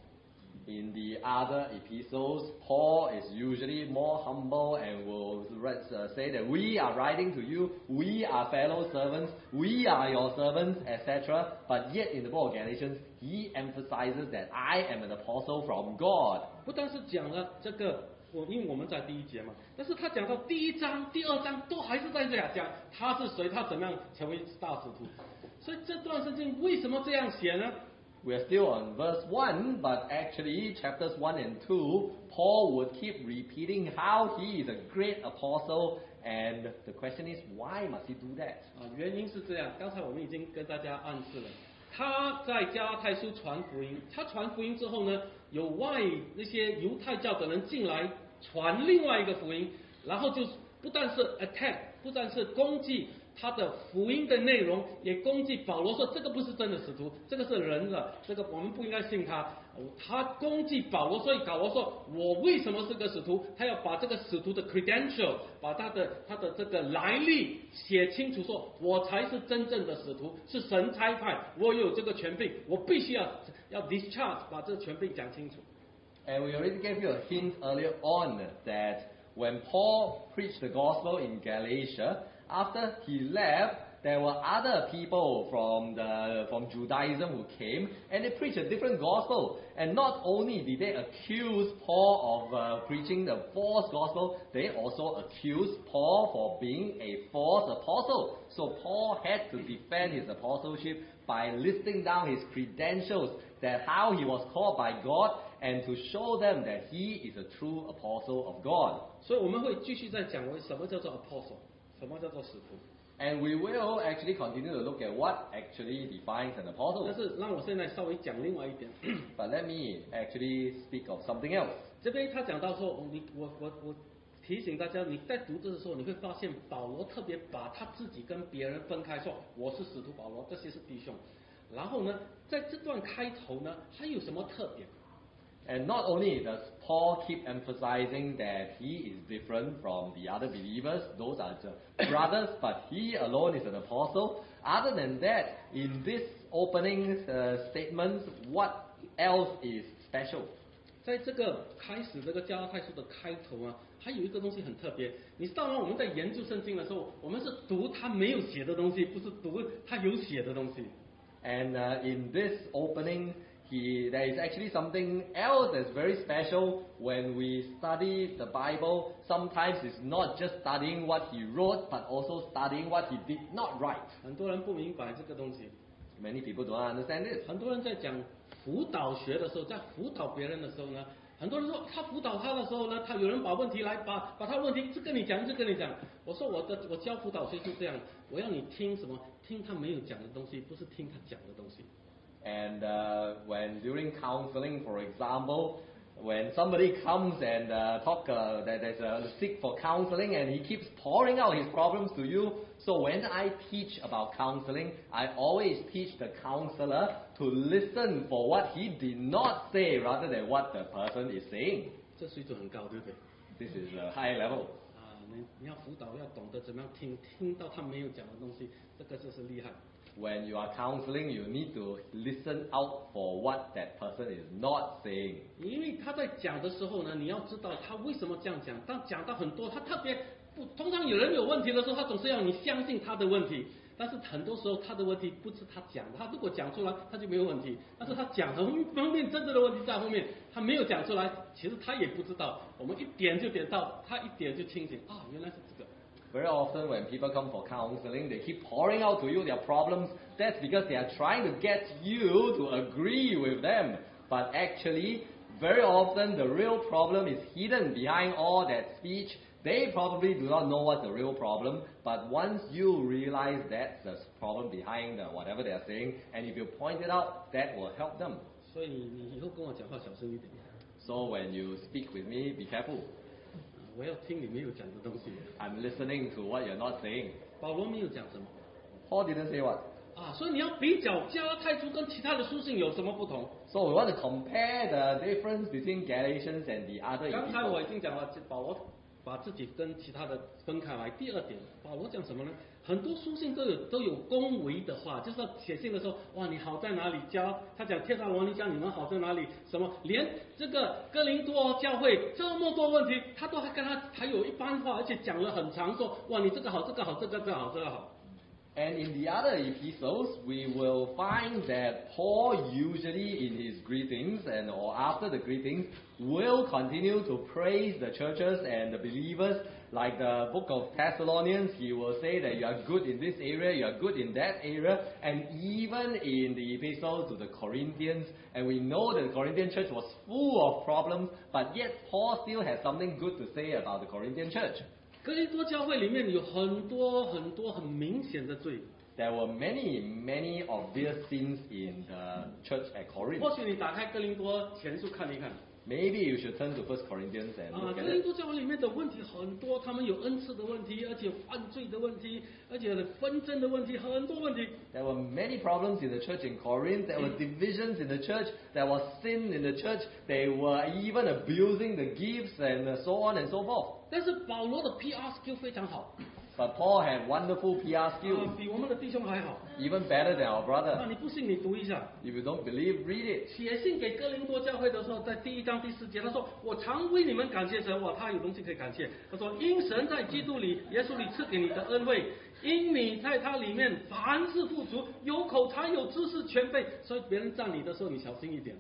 In the other epistles, Paul is usually more humble and will uh, say that we are writing to you, we are fellow servants, we are your servants, et cetera. But yet in the book of Galatians, he emphasizes that I am an apostle from God. 不但是讲了这个，我因为我们在第一节嘛，但是他讲到第一章、第二章都还是在这样讲他是谁，他怎么样成为大使徒。所以这段圣经为什么这样写呢？ We're still on verse one, but actually chapters one and two, Paul would keep repeating how he is a great apostle, and the question is, why must he do that? 啊，原因是这样，刚才我们已经跟大家暗示了，他在加拉太书传福音，他传福音之后呢，有外那些犹太教的人进来传另外一个福音，然后就不但是 attack， 不但是攻击他的福音的内容，也攻击保罗说这个不是真的使徒，这个是人的，这个我们不应该信他。他攻击保罗，所以保罗说我为什么是个使徒？他要把这个使徒的 credential， 把他的他的这个来历写清楚，说我才是真正的使徒，是神差派，我有这个权柄，我必须要要 discharge， 把这个权柄讲清楚。 And we already gave you a hint earlier on that when Paul preached the gospel in Galatia, after he left, there were other people from the from Judaism who came, and they preached a different gospel. And not only did they accuse Paul of uh, preaching the false gospel, they also accused Paul for being a false apostle. So Paul had to defend his apostleship by listing down his credentials, that how he was called by God, and to show them that he is a true apostle of God. 所以我们会继续再讲为什么叫做 apostle， 什么叫做使徒。 And we will actually continue to look at what actually defines an 但 apostle. 是让我现在稍微讲另外一点。 But let me actually speak of something else. 这边他讲到说，你我我我提醒大家，你在读这的时候，你会发现保罗特别把他自己跟别人分开，说我是使徒保罗，这些是弟兄。然后呢，在这段开头呢，还有什么特点？ And not only does Paul keep emphasizing that he is different from the other believers, those are the brothers, but he alone is an apostle. Other than that, in this opening uh, statement, what else is special? 在这个开始这个加拉太书的开头啊，还有一个东西很特别。你知道吗？我们在研究圣经的时候，我们是读他没有写的东西，不是读他有写的东西。 And uh, in this opening, he, there is actually something else that's very special when we study the Bible. Sometimes it's not just studying what he wrote, but also studying what he did not write. 很多人不明白这个东西。 Many people don't understand this. 很多人在讲辅导学的时候，在辅导别人的时候呢，很多人说他辅导他的时候呢，他有人把问题来把把他问题这跟你讲，这跟你讲。我说我的我教辅导学是这样，我要你听什么？听他没有讲的东西，不是听他讲的东西。 And uh, when during counseling, for example, when somebody comes and uh, talk uh, that there's a seek for counseling and he keeps pouring out his problems to you. So when I teach about counseling, I always teach the counselor to listen for what he did not say rather than what the person is saying. 这水准很高，对不对？ This is a high level. 啊，你你要辅导要懂得怎么样听，听到他没有讲的东西，这个就是厉害。 When you are counseling, you need to listen out for what that person is not saying. 因为他在讲的时候呢，你要知道他为什么这样讲。当讲到很多，他特别不，通常有人有问题的时候，他总是要你相信他的问题。但是很多时候他的问题不是他讲的，他如果讲出来他就没有问题。但是他讲很方面真正的问题在后面，他没有讲出来，其实他也不知道。我们一点就点到，他一点就清醒啊，原来是这个。 Very often when people come for counseling, they keep pouring out to you their problems. That's because they are trying to get you to agree with them. But actually, very often the real problem is hidden behind all that speech. They probably do not know what's the real problem, but once you realize that's the problem behind the, whatever they're saying, and if you point it out, that will help them. 所以你以后跟我讲话小声一点， So when you speak with me, be careful. 我要听你没有讲的东西。 I'm listening to what you're not saying. 保罗没有讲什么 Paul didn't say what. 啊，所以你要比较加拉太书跟其他的书信有什么不同？ So we want to compare the difference between Galatians and the other 刚才我 epistles. 已经讲了，保罗把自己跟其他的分开来。第二点，保罗讲什么呢？很多书信都有都有恭维的话，就是他写信的时候，哇，你好在哪里？教他讲帖撒罗尼迦你们好在哪里？什么连这个哥林多教会这么多问题，他都还跟他还有一般话，而且讲了很长，说哇，你这个好，这个好，这个这个好，这个好。 And in the other epistles, we will find that Paul usually in his greetings and or after the greetings will continue to praise the churches and the believers. Like the book of Thessalonians, he will say that you are good in this area, you are good in that area, and even in the epistle to the Corinthians, and we know that the Corinthian church was full of problems, but yet Paul still has something good to say about the Corinthian church. 哥林多教会里面有很多很多很明显的罪， There were many, many obvious sins in the church at Corinth. 或许你打开哥林多前书看一看。 Maybe you should turn to First Corinthians and 啊， look 哥 at 林 it. 多教会里面的问题很多，他们有恩赐的问题，而且有犯罪的问题，而且有纷争的问题，很多问题。 There were many problems in the church in Corinth. There were divisions in the church. There was sin in the church. They were even abusing the gifts and so on and so forth. 但是保罗的 P R skill 非常好， But Paul had wonderful P R 啊 skills, 比我们的弟兄还好。 even better than our 啊， brother. 你不信你读一下。 If you don't believe, read it. 写信给哥林多教会的时候，在第一章第四节，他说：“我常为你们感谢神。”哇，他有东西可以感谢。他说：“因神在基督里、耶稣里赐给你的恩惠，因你在他里面凡事富足，有口才、有知识、全备。”所以别人赞你的时候，你小心一点。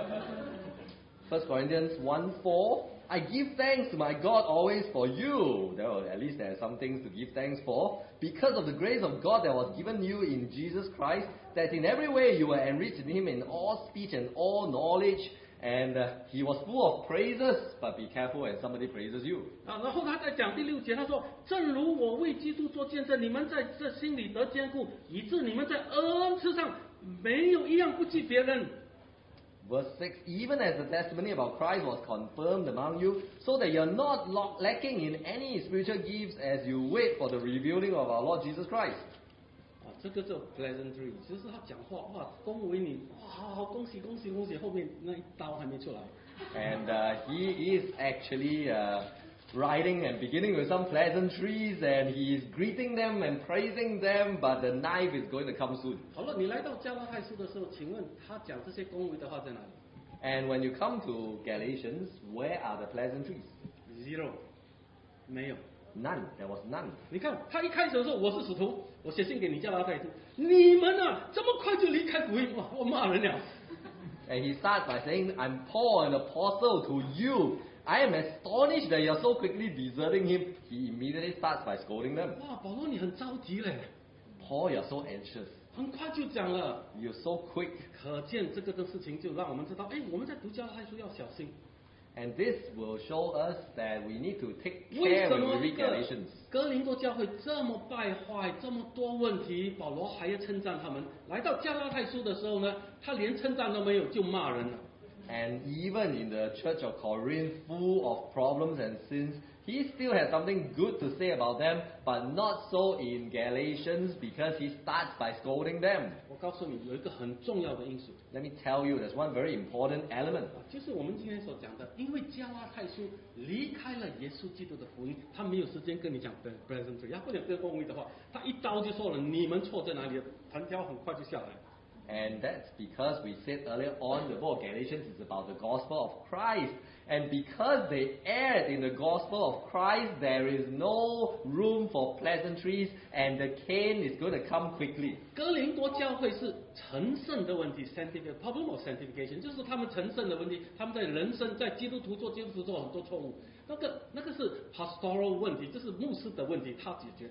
First Corinthians one four. I give thanks to my God always for you. Well, at least there are some things to give thanks for. Because of the grace of God that was given you in Jesus Christ, that in every way you were enriched in Him in all speech and all knowledge. And uh, He was full of praises, but be careful when somebody praises you. 啊，然后他在讲第六节，他说：“正如我为基督做见证，你们在这心里得坚固，以致你们在恩赐上没有一样不及别人。” Verse six, even as the testimony about Christ was confirmed among you, so that you're not lo- lacking in any spiritual gifts as you wait for the revealing of our Lord Jesus Christ. 啊，这个叫 pleasantry，就是他讲话哇，恭维你，哇，好好恭喜恭喜恭喜，后面那一刀还没出来。 And uh, he is actually uh, writing and beginning with some pleasantries, and he is greeting them and praising them, but the knife is going to come soon. 好了，你来到加拉太书的时候，请问他讲这些恭维的话在哪里 And when you come to Galatians, where are the pleasantries? ？Zero，没有。 None. There was none. 你看他一开始的时候，我是使徒，我写信给你加拉太书，你们啊，这么快就离开福音，哇，我骂人了。 And he starts by saying, I'm Paul, an apostle to you. I am astonished that you're so quickly deserting him. He immediately starts by scolding them. 哇，保罗你很着急嘞， Paul, you're so anxious. 很快就讲了， You're so quick. 可见这个的事情就让我们知道，哎，我们在读加拉太书要小心。 And this will show us that we need to take 为 care 什 when 么 we read 这个 Galatians. 哥林多教会这么败坏，这么多问题，保罗还要称赞他们？来到加拉太书的时候呢，他连称赞都没有，就骂人了。 And even in the church of Corinth, full of problems and sins, he still has something good to say about them, but not so in Galatians because he starts by scolding them. 我告诉你，有一个很重要的因素， Let me tell you, there's one very important element. 啊，就是我们今天所讲的，因为加拉太书离开了耶稣基督的福音，他没有时间跟你讲 presentry， 他不讲跟恭维的话，他一刀就说了，你们错在哪里，藤条很快就下来。 And that's because we said earlier on, the book of Galatians is about the gospel of Christ. And because they erred in the gospel of Christ, there is no room for pleasantries, and the cane is going to come quickly. 哥林多教会是成圣的问题 ，sanctification problem of sanctification，就是他们成圣的问题，他们在人生在基督徒做基督徒做很多错误，那个那个是 pastoral 问题，这是牧师的问题，他解决。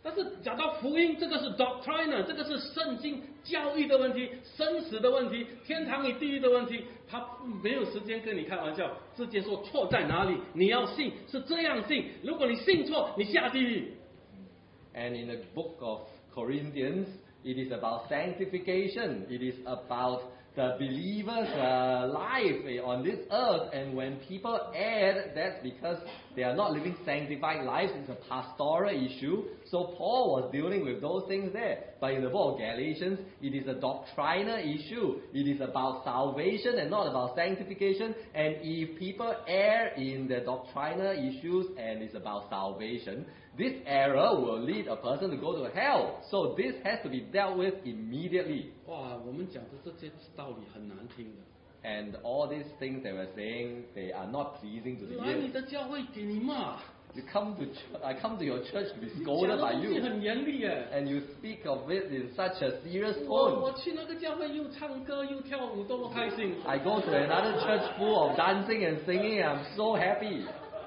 但是讲到福音，这个是 doctrine， 这个是圣经教育的问题，生死的问题，天堂与地狱的问题，他没有时间跟你开玩笑，直接说错在哪里，你要信是这样信，如果你信错，你下地狱。 And in the book of Corinthians, it is about sanctification. It is about the believer's uh, life on this earth. And when people err, that's because they are not living sanctified lives. It's a pastoral issue. So Paul was dealing with those things there. But in the book of Galatians, it is a doctrinal issue. It is about salvation and not about sanctification. And if people err in the doctrinal issues and it's about salvation, this error will lead a person to go to hell. So this has to be dealt with immediately. 哇，我们讲的这些道理很难听的。 And all these things they were saying, they are not pleasing to the 来你 ears. 的教会给你骂， You come to ch- I come to your church to be 你讲 scolded 的 by 东西 you, 很严厉耶。 and you speak of it in such a serious 我 tone. 我去那个教会又唱歌又跳舞，多么开心！ I go to another church full of dancing and singing, I'm so happy.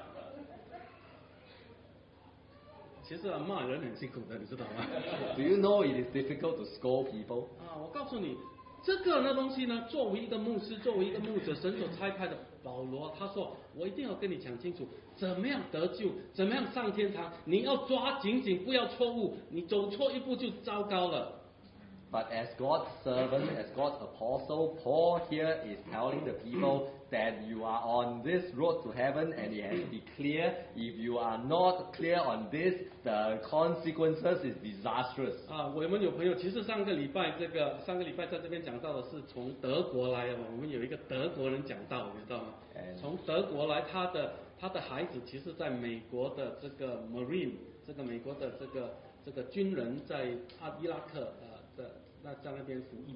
其实啊，骂人很辛苦的，你知道吗？ Do you know it is difficult to scold people? 啊，我告诉你，这个呢东西呢，作为一个牧师，作为一个牧者，神所差派的保罗，他说，我一定要跟你讲清楚，怎么样得救，怎么样上天堂，你要抓紧紧，不要错误，你走错一步就糟糕了。 But as God's servant, as God's apostle, Paul here is telling the people that you are on this road to heaven and it has to be clear. If you are not clear on this, the consequences is disastrous. 啊，我们有朋友，其实上个礼拜这个上个礼拜在这边讲到的是从德国来的，我们有一个德国人讲到，你知道吗？从德国来，他的他的孩子其实在美国的这个 Marine， 这个美国的这个这个军人在阿伊拉克呃的那在那边服役。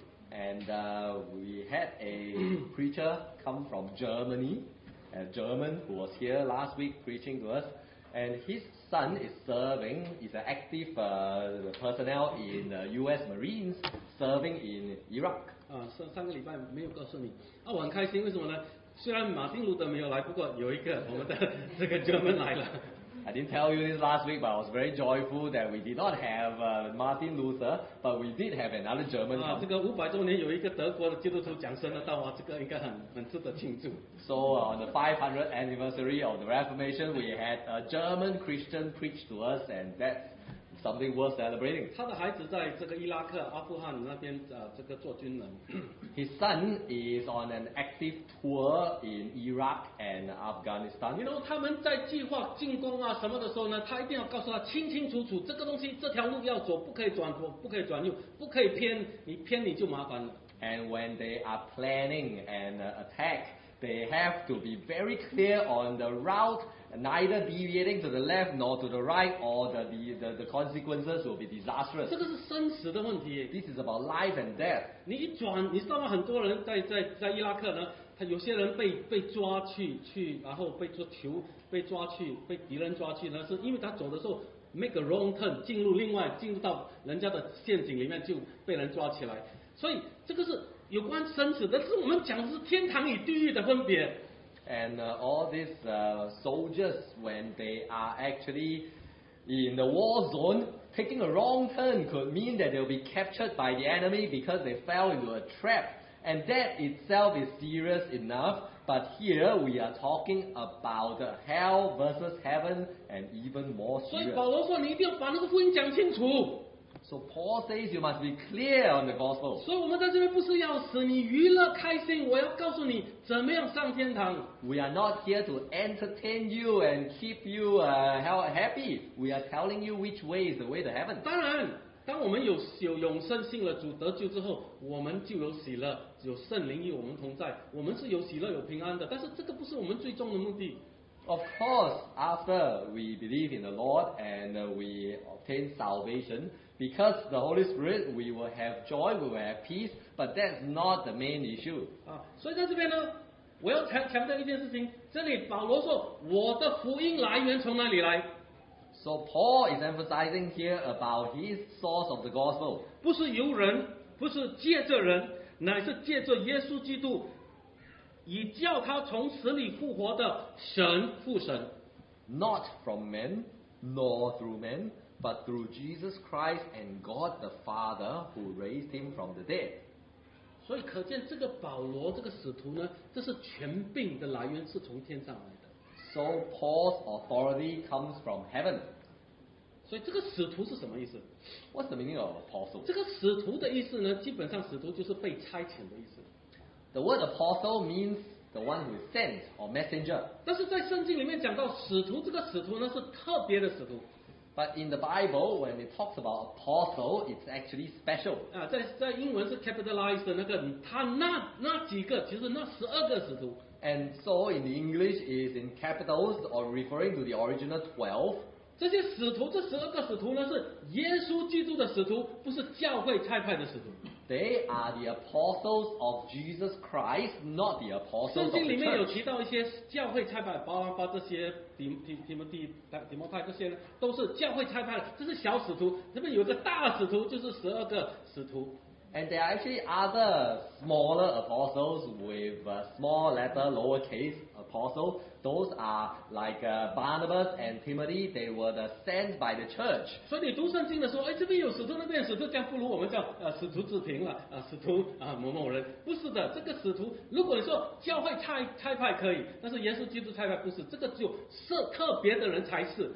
And uh, we had a preacher come from Germany, a German who was here last week preaching to us. And his son is serving, is an active uh, personnel in uh, U S Marines serving in Iraq. 啊，上上个礼拜没有告诉你，啊，我很开心，为什么呢？虽然马丁路德没有来，不过有一个我们的这个 German 来了。 I didn't tell you this last week, but I was very joyful that we did not have uh, Martin Luther, but we did have another German 啊，这 come. 个五百周年有一个德国的基督徒讲神的道啊，这个应该很很值得庆祝。 So uh, on the five hundredth anniversary of the Reformation, we had a German Christian preach to us, and that's something worth celebrating. 他的孩子在这个伊拉克、阿富汗那边呃这个做军人。 His son is on an active tour in Iraq and Afghanistan. 你 know 他们在计划进攻啊什么的时候呢，他一定要告诉他清清楚楚，这个东西这条路要走，不可以转左，不可以转右，不可以偏，你偏你就麻烦了。 And when they are planning an uh, attack, they have to be very clear on the route, neither deviating to the left nor to the right, or the, the, the, the consequences will be disastrous. 这个是生死的问题。 This is about life and death. 你一转，你知道吗？很多人在在在伊拉克呢，他有些人被被抓去去，然后被做囚，被抓去，被敌人抓去呢，是因为他走的时候 make a wrong turn， 进入另外进入到人家的陷阱里面，就被人抓起来。所以这个是有关生死的，但是我们讲的是天堂与地狱的分别。 And uh, all these uh, soldiers, when they are actually in the war zone, taking a wrong turn could mean that they'll be captured by the enemy because they fell into a trap. And that itself is serious enough. But here we are talking about uh, hell versus heaven, and even more 所以 serious. 保罗说，你一定要把那个福音讲清楚。 So Paul says you must be clear on the gospel. 所以我们在这边不是要使你娱乐开心，我要告诉你怎么样上天堂。 We are not here to entertain you and keep you uh, hel- happy. We are telling you which way is the way to heaven. 当然，当我们有有永生信了主得救之后，我们就有喜乐，有圣灵与我们同在，我们是有喜乐有平安的。但是这个不是我们最终的目的。 Of course, after we believe in the Lord and uh, we obtain salvation, because the Holy Spirit, we will have joy, we will have peace, but that's not the main issue. 啊，所以在这边呢，我要强强调一件事情，这里保罗说，我的福音来源从哪里来？ So Paul is emphasizing here about his source of the gospel. 不是由人，不是借着人，乃是借着耶稣基督，以叫他从死里复活的神父神。 Not from men, nor through men, but through Jesus Christ and God the Father who raised him from the dead. 所以可见这个保罗这个使徒呢，这是权柄的来源是从天上来的。 So Paul's authority comes from heaven. 所以这个使徒是什么意思？ What's the meaning of apostle? 这个使徒的意思呢，基本上使徒就是被差遣的意思。 The word apostle means the one who is sent or messenger. 但是在圣经里面讲到使徒，这个使徒呢是特别的使徒 But in the Bible, when it talks about apostle, it's actually special. 啊，在在英文是 capitalized 的那个，他那那几个，其实那十二个使徒。 And so in the English is in capitals or referring to the original twelve. 这些使徒，这十二个使徒呢，是耶稣基督的使徒，不是教会差派的使徒。 They are the apostles of Jesus Christ, not the apostles 圣 of 经 the 里面有 church. 提到一些教会差派，巴拉巴这些提提提摩提、提摩太这些呢，都是教会差派的，这是小使徒。这边有个大使徒，就是十二个使徒。 And there are actually other smaller apostles with a small letter, lowercase apostle. Those are like uh, Barnabas and Timothy. They were the sent by the church. 所以你读圣经的时候，哎，这边有使徒，那边有使徒，这样不如我们叫呃使徒子平了啊，使徒啊某某人，不是的，这个使徒，如果你说教会差差派可以，但是耶稣基督差派不是，这个只有是特别的人才是。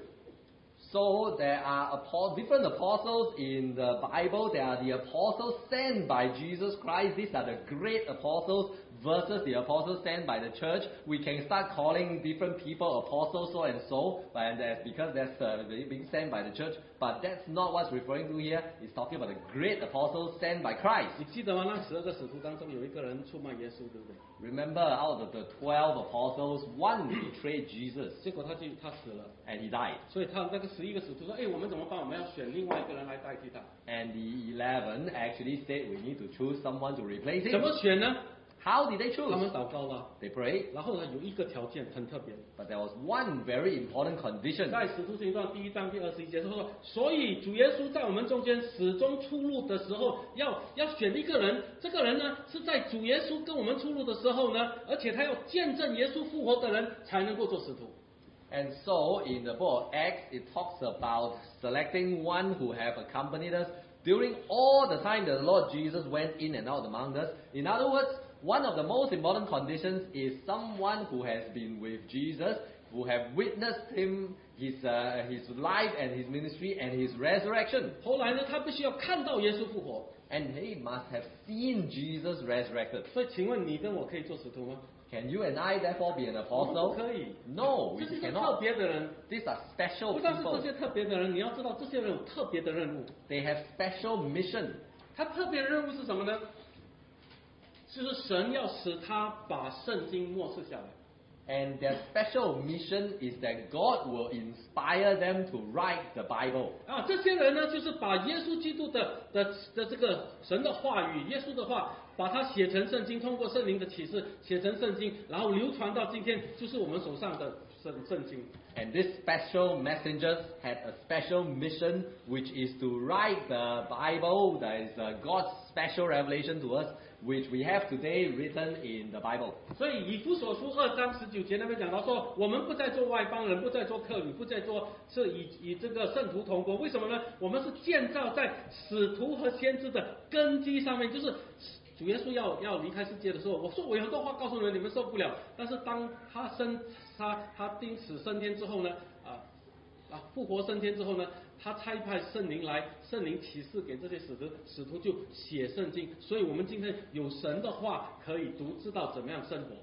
So there are apo- different apostles in the Bible. There are the apostles sent by Jesus Christ. These are the great apostles versus the apostles sent by the church. We can start calling different people apostles so and so, and that's because that's uh, being sent by the church. But that's not what's referring to here. It's talking about the great apostles sent by Christ. 你记得吗？那十二个使徒当中有一个人出卖耶稣，对不对？ Remember, out of the twelve apostles, one betrayed Jesus, 结果他就他死了， and he died. 所以他那个十一个使徒说：“哎，我们怎么办？我们要选另外一个人来代替他。 And the eleven actually said we need to choose someone to replace 怎 him. 么选呢？ How did they 他们 choose? 祷告了， They prayed, 然后呢有一个条件很特别， but there was one very important condition. 在使徒行传第一章第二十一节说：所以主耶稣在我们中间始终出入的时候，要要选一个人，这个人呢是在主耶稣跟我们出入的时候呢，而且他要见证耶稣复活的人才能够做使徒。” And so in the book of Acts, it talks about selecting one who have accompanied us during all the time that the Lord Jesus went in and out among us. In other words, one of the most important conditions is someone who has been with Jesus, who have witnessed him, his, uh, his life and his ministry and his resurrection. 后来呢，他必须要看到耶稣复活。 And he must have seen Jesus resurrected. 所以，请问你跟我可以做使徒吗？ Can you and I therefore be an 我们不 apostle? 可以。 No, 这 we 是一个特 cannot. 别的人， These are special 不但是这 people. 些特别的人，你要知道，这些人有特别的任务。 They have special mission. 他特别的任务是什么呢？就是神要使他把圣经默示下来。 And their special mission is that God will inspire them to write the Bible. 啊，这些人呢，就是把耶稣基督的的的这个神的话语，耶稣的话，把它写成圣经，通过圣灵的启示写成圣经，然后流传到今天，就是我们手上的圣圣经。 And these special messengers had a special mission, which is to write the Bible. That is uh, God's special revelation to us, which we have today written in the Bible. 所以以弗所书二章十九节那边讲到说，我们不再做外邦人，不再做客旅，不再做是以以这个圣徒同国。为什么呢？我们是建造在使徒和先知的根基上面，就是主耶稣要要离开世界的时候，我说我有很多话告诉你们，你们受不了。但是当他升他他钉死升天之后呢，啊啊复活升天之后呢，他差派圣灵来，圣灵启示给这些使徒，使徒就写圣经。所以我们今天有神的话可以读，知道怎么样生活。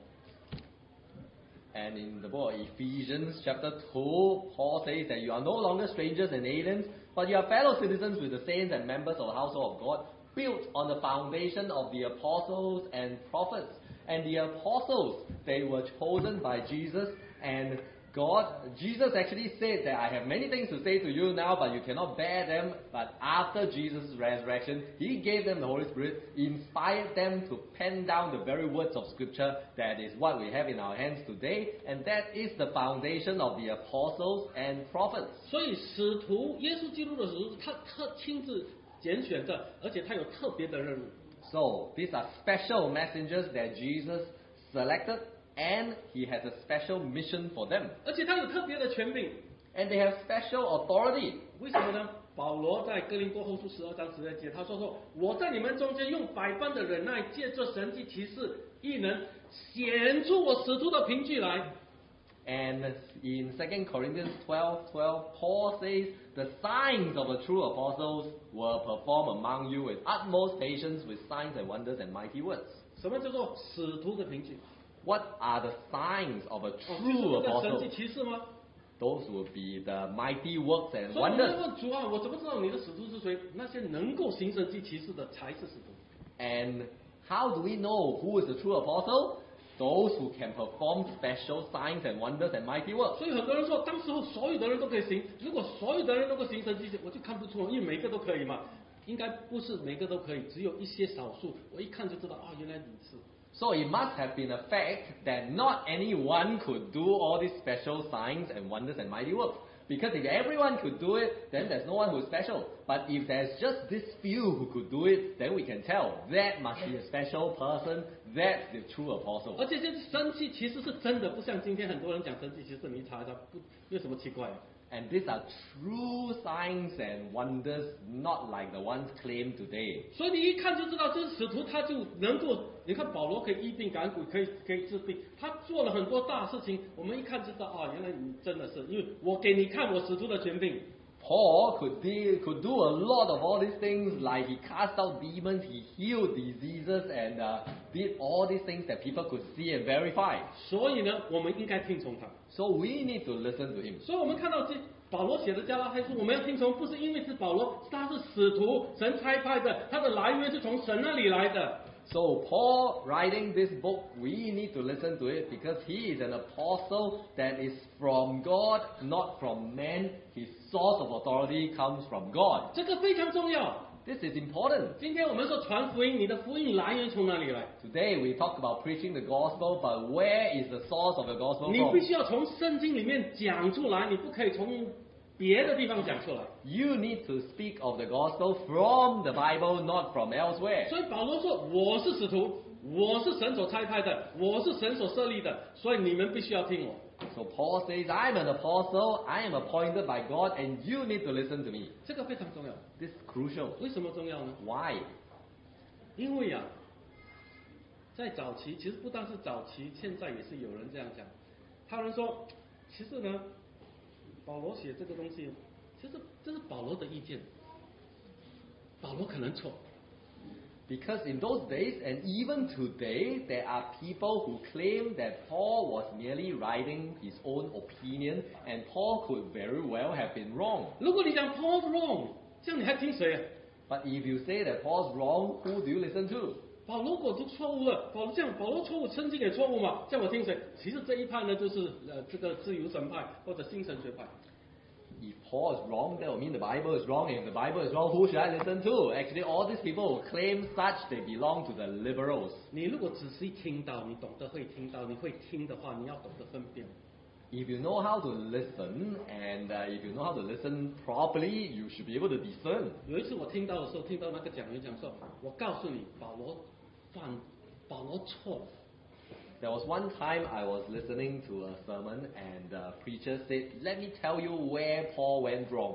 And in the book of Ephesians chapter two, Paul says that you are no longer strangers and aliens, but you are fellow citizens with the saints and members of the household of God, built on the foundation of the apostles and prophets. And the apostles, they were chosen by Jesus, and God, Jesus actually said that I have many things to say to you now, but you cannot bear them. But after Jesus' resurrection, He gave them the Holy Spirit, inspired them to pen down the very words of Scripture. That is what we have in our hands today, and that is the foundation of the apostles and prophets. 所以使徒，耶稣基督的使徒，他特亲自拣选的，而且他有特别的任务。 So these are special messengers that Jesus selected, and He has a special mission for them. 而且他有特别的权柄， and they have special authority. 为什么呢？保罗在哥林多后书十二章十二节，他说说我在你们中间用百般的忍耐，借着神迹奇事，亦能显出我使徒的凭据来。 And in Second Corinthians twelve twelve, Paul says, the signs of the true apostles were performed among you with utmost patience, with signs and wonders and mighty words. 什么叫做使徒的凭据？ What are the signs of a 哦，就是 true 那个神迹 apostle? 奇事吗？ Those would be the mighty works and 所以我们 wonders. 问主啊，我怎么知道你的使徒是谁？那些能够行神迹奇事的才是使徒。 And how do we know who is the true apostle? Those who can perform special signs and wonders and mighty works. 所以很多人说，当时候所有的人都可以行，如果所有的人都能够行神迹，我就看不出，因为每个都可以嘛。应该不是每个都可以，只有一些少数，我一看就知道啊，原来你是。 So it must have been a fact that not anyone could do all these special signs and wonders and mighty works. Because if everyone could do it, then there's no one who's special. But if there's just this few who could do it, then we can tell that must be a special person, that's the true apostle. 而且这神迹其实是真的，不像今天很多人讲神迹，其实你查一查，不有什么奇怪。 And these are true signs and wonders, not like the ones claimed today. 所以你一看就知道，这是使徒，他就能够，你看保罗可以医病赶鬼，可以可以治病，他做了很多大事情，我们一看就知道啊，原来你真的是，因为我给你看我使徒的权柄。 Paul could, de- could do a lot of all these things, like he cast out demons, he healed diseases, and uh, did all these things that people could see and verify. 所以呢，我们应该听从他。 So we need to listen to him. 所以我们看到这保罗写的加拉太书，我们要听从，不是因为是保罗，他是使徒，神差派的，他的来源是从神那里来的。 So Paul writing this book, we need to listen to it because he is an apostle that is from God, not from man. His source of authority comes from God. 这个非常重要。 This is important. 今天我们说传福音，你的福音来源从哪里来？ Today we talk about preaching the gospel, but where is the source of the gospel 你 from? 必须要从圣经里面讲出来，你不可以从别的地方讲出来。 You need to speak of the gospel from the Bible, not from elsewhere. 所以保罗说：“我是使徒，我是神所差派的，我是神所设立的，所以你们必须要听我。” So Paul says, I'm an apostle, I am appointed by God, and you need to listen to me. 这个非常重要。 This is crucial. 为什么重要呢？ Why? 因为啊，在早期，其实不但是早期，现在也是有人这样讲。他们说，其实呢，保罗写这个东西，其实这是保罗的意见，保罗可能错。 Because in those days, and even today, there are people who claim that Paul was merely writing his own opinion, and Paul could very well have been wrong. 如果你讲 Paul's wrong，这样你还听谁啊？ But if you say that Paul's wrong, who do you listen to? 保罗果都错误了，保罗这样，保罗错误，圣经也错误嘛，这样我听谁？其实这一派呢，就是呃这个自由神派或者新神学派。 If Paul is wrong, that would mean the Bible is wrong. If the Bible is wrong, who should I listen to? Actually, all these people who claim such, they belong to the liberals. 你如果仔细听到，你懂得会听到，你会听的话，你要懂得分辨。 If you know how to listen, and uh, if you know how to listen properly, you should be able to discern. 有一次我听到的时候，听到那个讲员讲说，我告诉你，保罗犯，保罗错了。 There was one time I was listening to a sermon, and the preacher said, "Let me tell you where Paul went wrong."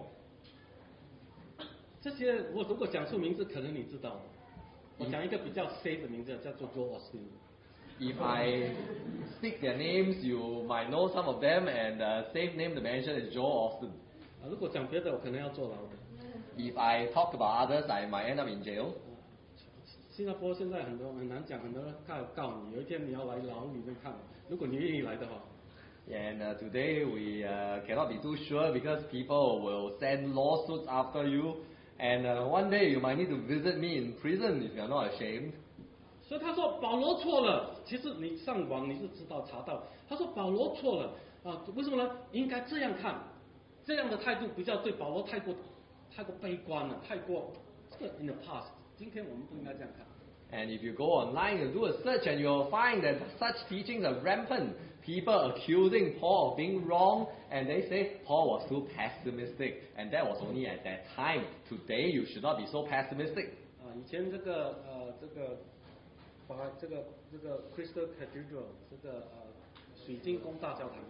这些我如果讲出名字，可能你知道。我讲一个比较 safe 的名字，叫做 Joel Osteen。 If I speak their names, you might know some of them, and uh, safe name to mention is Joel Austin. 啊，如果讲别的，我可能要坐牢的。 If I talk about others, I might end up in jail. 新加坡现在很多很难讲，很多人告告你，有一天你要来牢里面看，如果你愿意来的话。 And uh, today we uh, cannot be too sure because people will send lawsuits after you. And uh, one day you might need to visit me in prison if you're not ashamed. 所以他说保罗错了，其实你上网你是知道查到，他说保罗错了啊，为什么呢？应该这样看，这样的态度比较对保罗太过太过悲观了，太过这个 in the past， 今天我们不应该这样看。 And if you go online and do a search, and you'll find that such teachings are rampant. People accusing Paul of being wrong, and they say Paul was too pessimistic, and that was only at that time. Today you should not be so pessimistic. 啊，以前这个呃这个把这个这个 Crystal Cathedral 这个呃水晶宫大教堂，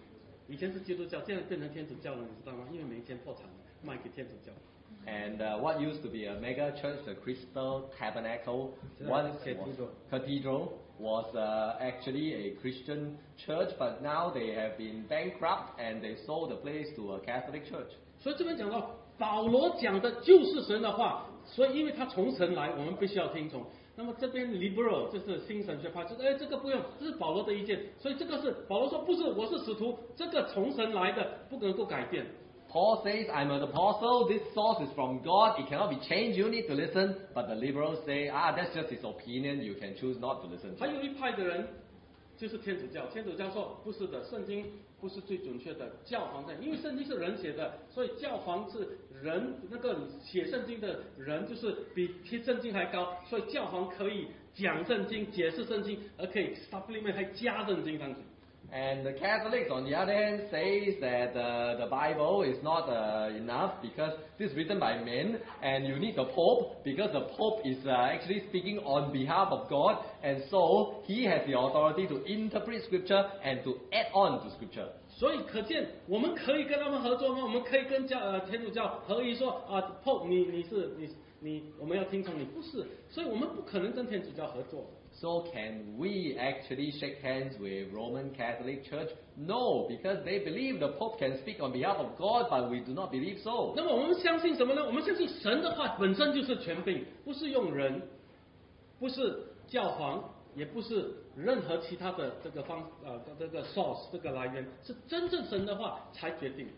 以前是基督教，现在变成天主教了，你知道吗？因为没钱破产了，卖给天主教。 And uh, what used to be a mega church, the Crystal Tabernacle, once was cathedral, was uh, actually a Christian church, but now they have been bankrupt and they sold the place to a Catholic church. 所以这边讲到保罗讲的就是神的话，所以因为他从神来，我们必须要听从。那么这边 liberal 就是新神学派，就是哎这个不用，这是保罗的意见，所以这个是保罗说不是，我是使徒，这个从神来的不能够改变。 Paul says, I'm an apostle, this source is from God, it cannot be changed, you need to listen. But the liberals say, ah, that's just his opinion, you can choose not to listen. 还有一派的人就是天主教，天主教说不是的，圣经不是最准确的，教皇在，因为圣经是人写的，所以教皇是人那个写圣经的人就是比圣经还高，所以教皇可以讲圣经、解释圣经，而可以 supplement 还加圣经上去。 And the Catholics, on the other hand, says that uh, the Bible is not uh, enough because this is written by men, and you need the Pope because the Pope is uh, actually speaking on behalf of God, and so he has the authority to interpret Scripture and to add on to Scripture. 所以可见，我们可以跟他们合作吗？我们可以跟教呃天主教合一说啊 ，Pope 你你是你你我们要听从你，不是，所以我们不可能跟天主教合作。 So can we actually shake hands with Roman Catholic Church? No, because they believe the Pope can speak on behalf of God, but we do not believe so. 那么我们相信什么呢？我们相信神的话本身就是权柄，不是用人，不是教皇，也不是任何其他的这个方呃这个 source 这个来源，是真正神的话才决定。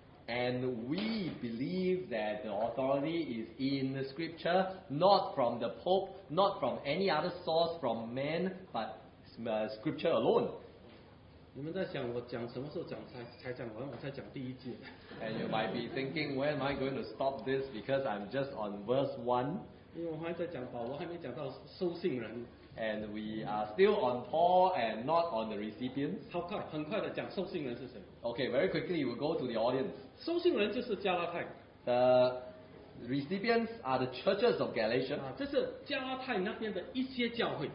And we believe that the authority is in the Scripture, not from the Pope, not from any other source from man, but uh, Scripture alone. 你们在想我讲什么时候讲才才讲完？我才讲第一节。 And you might be thinking, when am I going to stop this? Because I'm just on verse one. 因为我还在讲保罗，还没讲到收信人。 And we are still on Paul and not on the recipients. 好快，很快的讲收信人是谁。 Okay, very quickly we'll go to the audience. 收信人就是加拉太。 The recipients are the churches of Galatia. 啊，这是加拉太那边的一些教会。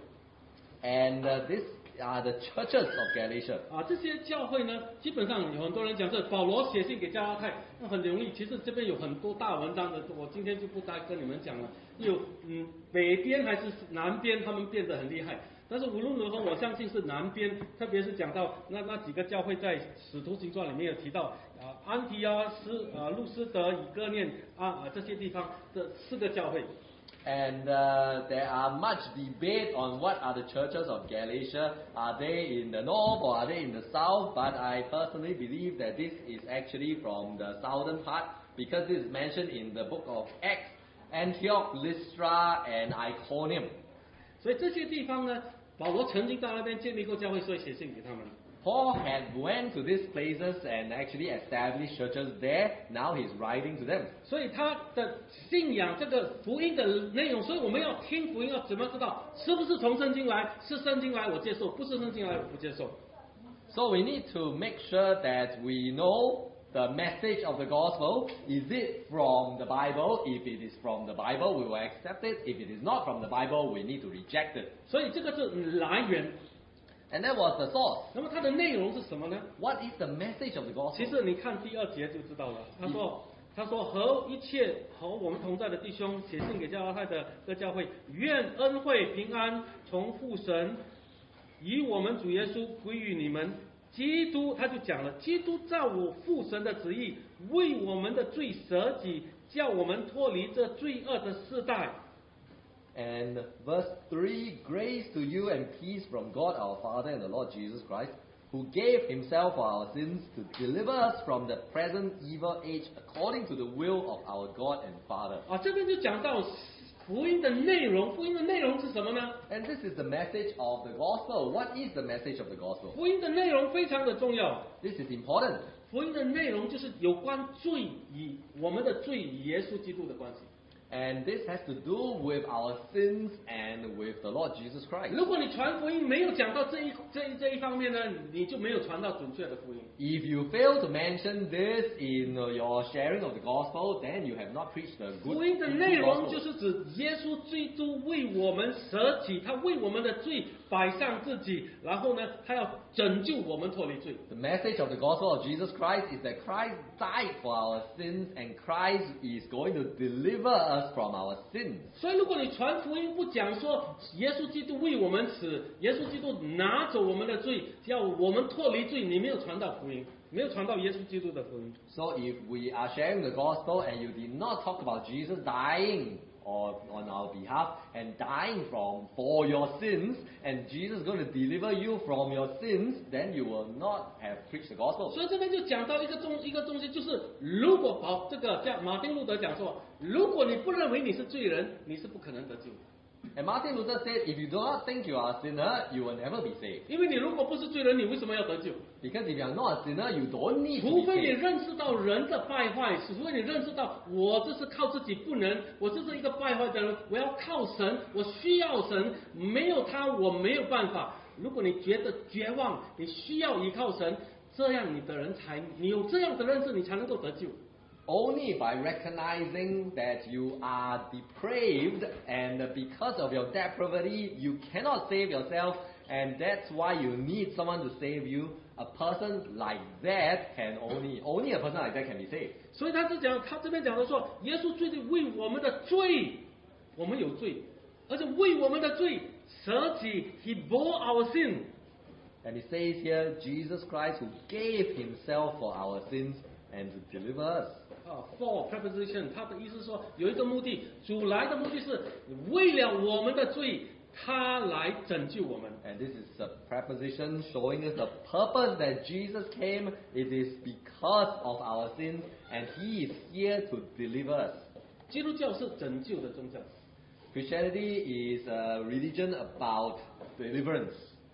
And uh, these are the churches of Galatia. 啊，这些教会呢，基本上有很多人讲是保罗写信给加拉太，那很容易。其实这边有很多大文章的，我今天就不再跟你们讲了。有嗯，北边还是南边，他们变得很厉害。但是无论如何，我相信是南边，特别是讲到那那几个教会在使徒行传里面有提到啊，安提阿斯啊、路斯德、以哥念啊啊这些地方的四个教会。 And uh, there are much debate on what are the churches of Galatia. Are they in the north or are they in the south? But I personally believe that this is actually from the southern part because this is mentioned in the book of Acts, Antioch, Lystra, and Iconium. 所以这些地方呢，保罗曾经到那边建立过教会，所以写信给他们。 Paul had went to these places and actually established churches there. Now he's writing to them. 所以他的信仰这个福音的内容，所以我们要听福音，要怎么知道是不是从圣经来？是圣经来我接受，不是圣经来我不接受。 So we need to make sure that we know the message of the gospel. Is it from the Bible? If it is from the Bible, we will accept it. If it is not from the Bible, we need to reject it. 所以这个是来源。 And that was the source. 那么它的内容是什么呢？ What is the message of the gospel? 其实你看第二节就知道了。他说，他说和一切和我们同在的弟兄写信给加拉太的各教会，愿恩惠平安从父神以我们主耶稣归于你们。基督他就讲了，基督照我父神的旨意，为我们的罪舍己，叫我们脱离这罪恶的世代。 And verse three, grace to you and peace from God our Father and the Lord Jesus Christ, who gave himself for our sins to deliver us from the present evil age according to the will of our God and Father. 啊，这边就讲到福音的内容，福音的内容是什么呢？ And this is the message of the gospel. What is the message of the gospel? 福音的内容非常的重要。 This is important. 福音的内容就是有关罪与我们的罪与耶稣基督的关系。 And this has to do with our sins and with the Lord Jesus Christ. 如果你传福音没有讲到这一这一这一方面呢，你就没有传到准确的福音。 If you fail to mention this in uh, your sharing of the gospel, then you have not preached the good, 福音的 good 内容 gospel. 就是指耶稣基督为我们舍己，他为我们的罪摆上自己，然后呢，他要拯救我们脱离罪。 The message of the gospel of Jesus Christ is that Christ died for our sins and Christ is going to deliver us from our sins. 所以，如果你传福音不讲说耶稣基督为我们死，耶稣基督拿走我们的罪，要我们脱离罪，你没有传到福音，没有传到耶稣基督的福音。 So if we are sharing the gospel and you did not talk about Jesus dying or on our behalf and dying from for your sins and Jesus is going to deliver you from your sins, then you will not have preached the gospel. 所以这边就讲到一个东一个东西，就是如果保这个像马丁路德讲说，如果你不认为你是罪人，你是不可能得救。 And Martin Luther said, if you do not think you are a sinner, you will never be saved. 因为你如果不是罪人，你为什么要得救？ Because if you are not a sinner, you don't need to 除 be 非你 saved. 认识到人的败坏，除非你认识到我这是靠自己不能，我这是一个败坏的人，我要靠神，我需要神，没有他我没有办法。如果你觉得绝望，你需要依靠神，这样你的人才，你有这样的认识，你才能够得救。 Only by recognizing that you are depraved and because of your depravity, you cannot save yourself, and that's why you need someone to save you. A person like that can only, only a person like that can be saved. 所以他是讲，他这边讲的说，耶稣最近为我们的罪，我们有罪，而且为我们的罪舍己 ，He bore our sin。 And it says here, Jesus Christ who gave himself for our sins and to deliver us. 啊 ，for preposition，它的意思是说有一个目的，主来的目的是为了我们的罪，他来拯救我们。 And this is a preposition showing us the purpose that Jesus came. It is because of our sins, and He is here to deliver us. 基督教是拯救的宗教， Christianity is a religion about deliverance.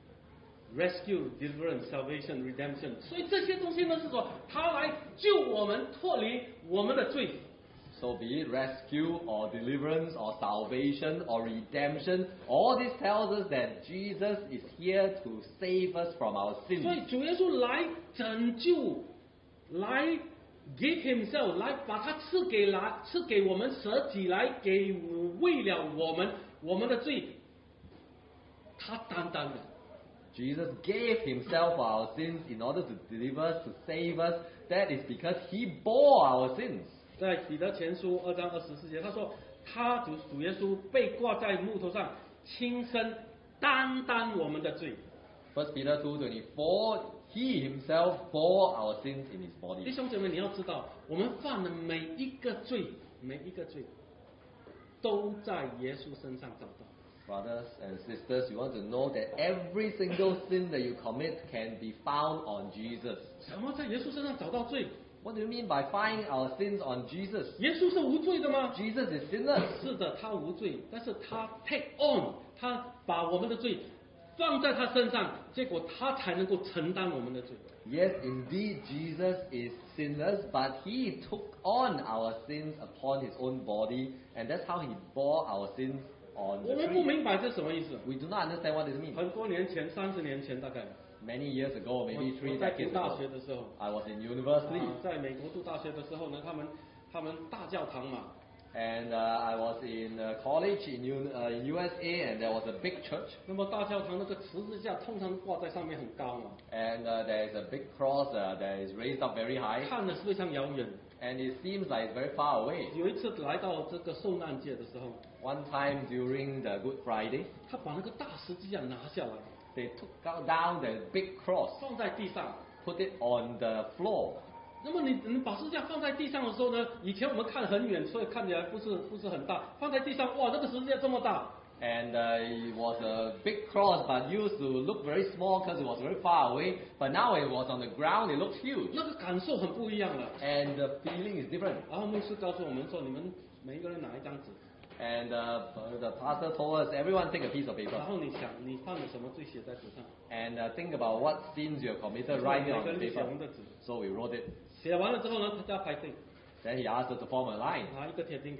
rescue, deliverance, salvation, redemption。所以这些东西呢是说，他来救我们脱离我们的罪。 So be it rescue or deliverance or salvation or redemption, all this tells us that Jesus is here to save us from our 所以 sins. 主耶稣来拯救，来 give himself， 来把他赐给来赐给我们舍己，来给为了我们我们的罪，他担当的。 Jesus gave himself for our sins in order to deliver us, to save us. That is because he bore our sins. 在彼得前书二章二十四节，他说他主主耶稣被挂在木头上，亲身担当我们的罪。 First Peter two twenty-four, he himself bore our sins in his 弟 body. 兄姐妹，你要知道，我们犯的每一个罪，每一个罪，都在耶稣身上找到。 Brothers and sisters, you want to know that every single sin that you commit can be found on Jesus. 什么在耶稣身上找到罪？ What do you mean by finding our sins on Jesus? 耶稣是无罪的吗？ Jesus is sinless. 是的，他无罪，但是他 take on，他把我们的罪放在他身上，结果他才能够承担我们的罪。 Yes, indeed, Jesus is sinless, but he took on our sins upon his own body, and that's how he bore our sins on 我 the 们不 tree. 明白这什么意思。 We do not understand what this means. 很多年前，三十年前大概， Many years ago, 我 maybe 我 three 在读 decades 大学 ago, 的时候， I was in university, 啊，在美国读大学的时候呢，他们他们大教堂嘛， and uh, I was in uh, college in, U, uh, in U S A, and there was a big church, 那么大教堂那个十字架通常挂在上面很高嘛， and uh, there is a big cross uh, that is raised up very high, 看的是非常遥远。 and it seems like it's very far away. 有一次来到这个受难节的时候， One time during the Good Friday, 他把那个大十字架拿下来， they took out- down the big cross, 放在地上。 put it on the floor. 那么你你把十字架放在地上的时候呢，以前我们看很远，所以看起来不是不是很大。放在地上，哇，这个十字架这么大， And uh, it was a big cross, but used to look very small because it was very far away. But now it was on the ground, it looked huge. 那个感受很不一样了。 And the feeling is different. 然后牧师告诉我们说，你们每一个人拿一张纸， And uh, the pastor told us, everyone take a piece of 然 paper. 后你想你犯了什么罪，写在纸上。 And uh, think about what sins you have committed, 每 write it 个 on the 人就写 paper. 红的纸， So we wrote it. 写完了之后呢，他就要排队， Then he asked us to form a line. 拿一个铁钉给你，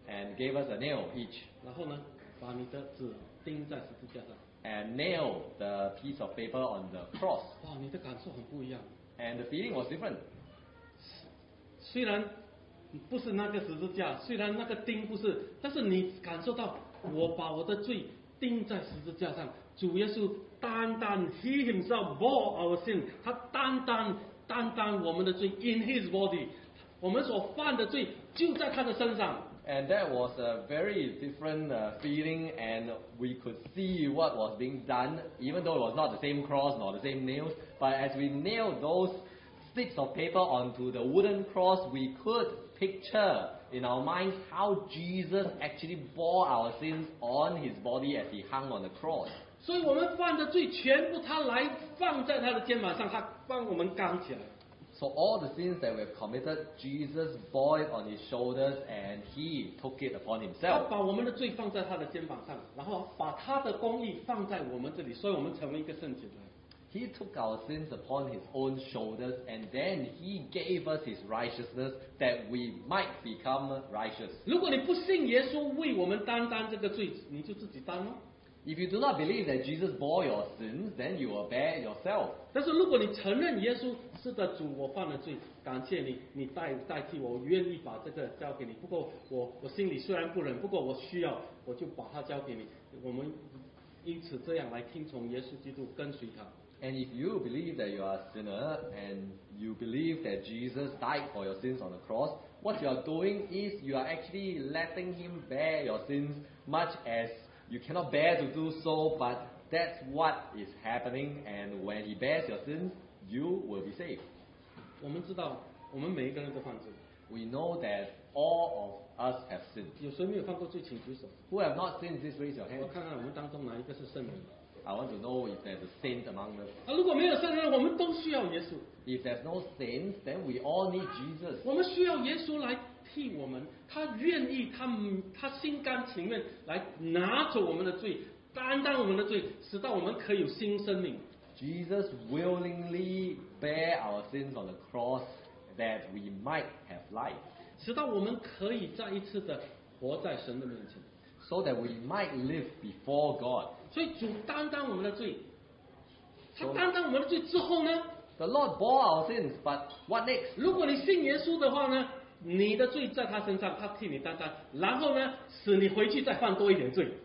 and gave us a nail each, 然后呢，把你的纸钉在十字架上。 and nailed the piece of paper on the cross. 哇，你的感受很不一样。 And the feeling was different. 虽然不是那个十字架，虽然那个钉不是，但是你感受到我把我的罪钉在十字架上，主耶稣单单 He Himself bore our sin， 他单单单单我们的罪 in His body， 我们所犯的罪就在他的身上。 And that was a very different uh, feeling, and we could see what was being done, even though it was not the same cross nor the same nails. But as we nailed those sticks of paper onto the wooden cross, we could picture in our minds how Jesus actually bore our sins on His body as He hung on the cross. 所以我们犯的罪全部他来放在他的肩膀上，他帮我们扛起来。 So all the sins that we have committed, Jesus bore it on His shoulders and He took it upon 他 Himself. 把我们的罪放在他的肩膀上，然后把他的公义放在我们这里，所以我们成为一个圣洁的人。 He took our sins upon His own shoulders, and then He gave us His righteousness that we might become righteous. 如果你不信耶稣为我们担当这个罪，你就自己担咯。 If you do not believe that Jesus bore your sins, then you will bear yourself. 但是如果你承认耶稣是的主，我犯了罪，感谢你，你代代替我，我愿意把这个交给你。不过我我心里虽然不忍，不过我需要，我就把它交给你。我们因此这样来听从耶稣基督，跟随他。 And if you believe that you are a sinner and you believe that Jesus died for your sins on the cross, what you are doing is you are actually letting Him bear your sins, much as you cannot bear to do so, but that's what is happening, and when He bears your sins, you will be saved. 我们知道，我们每一个人都犯罪。 We know that all of us have sinned. 有谁没有犯过罪，请举手。 Who have not sinned, please raise your 我 hand. 看看我们当中哪一个是圣人。 I want to know if there's a saint among us. 啊，如果没有圣人，我们都需要耶稣。 If there's no saints, then we all need Jesus. 我们需要耶稣来替我们，他愿意，他他心甘情愿来拿走我们的罪，担当我们的罪，使到我们可以有新生命。 Jesus willingly bear our sins on the cross that we might have life, 使到我们可以再一次的活在神的面前。 so that we might live before God. 所以主担当我们的罪，他担当我们的罪之后呢， The Lord bore our sins, but what next? 如果你信耶稣的话呢，你的罪在他身上，他替你担当，然后呢，使你回去再犯多一点罪。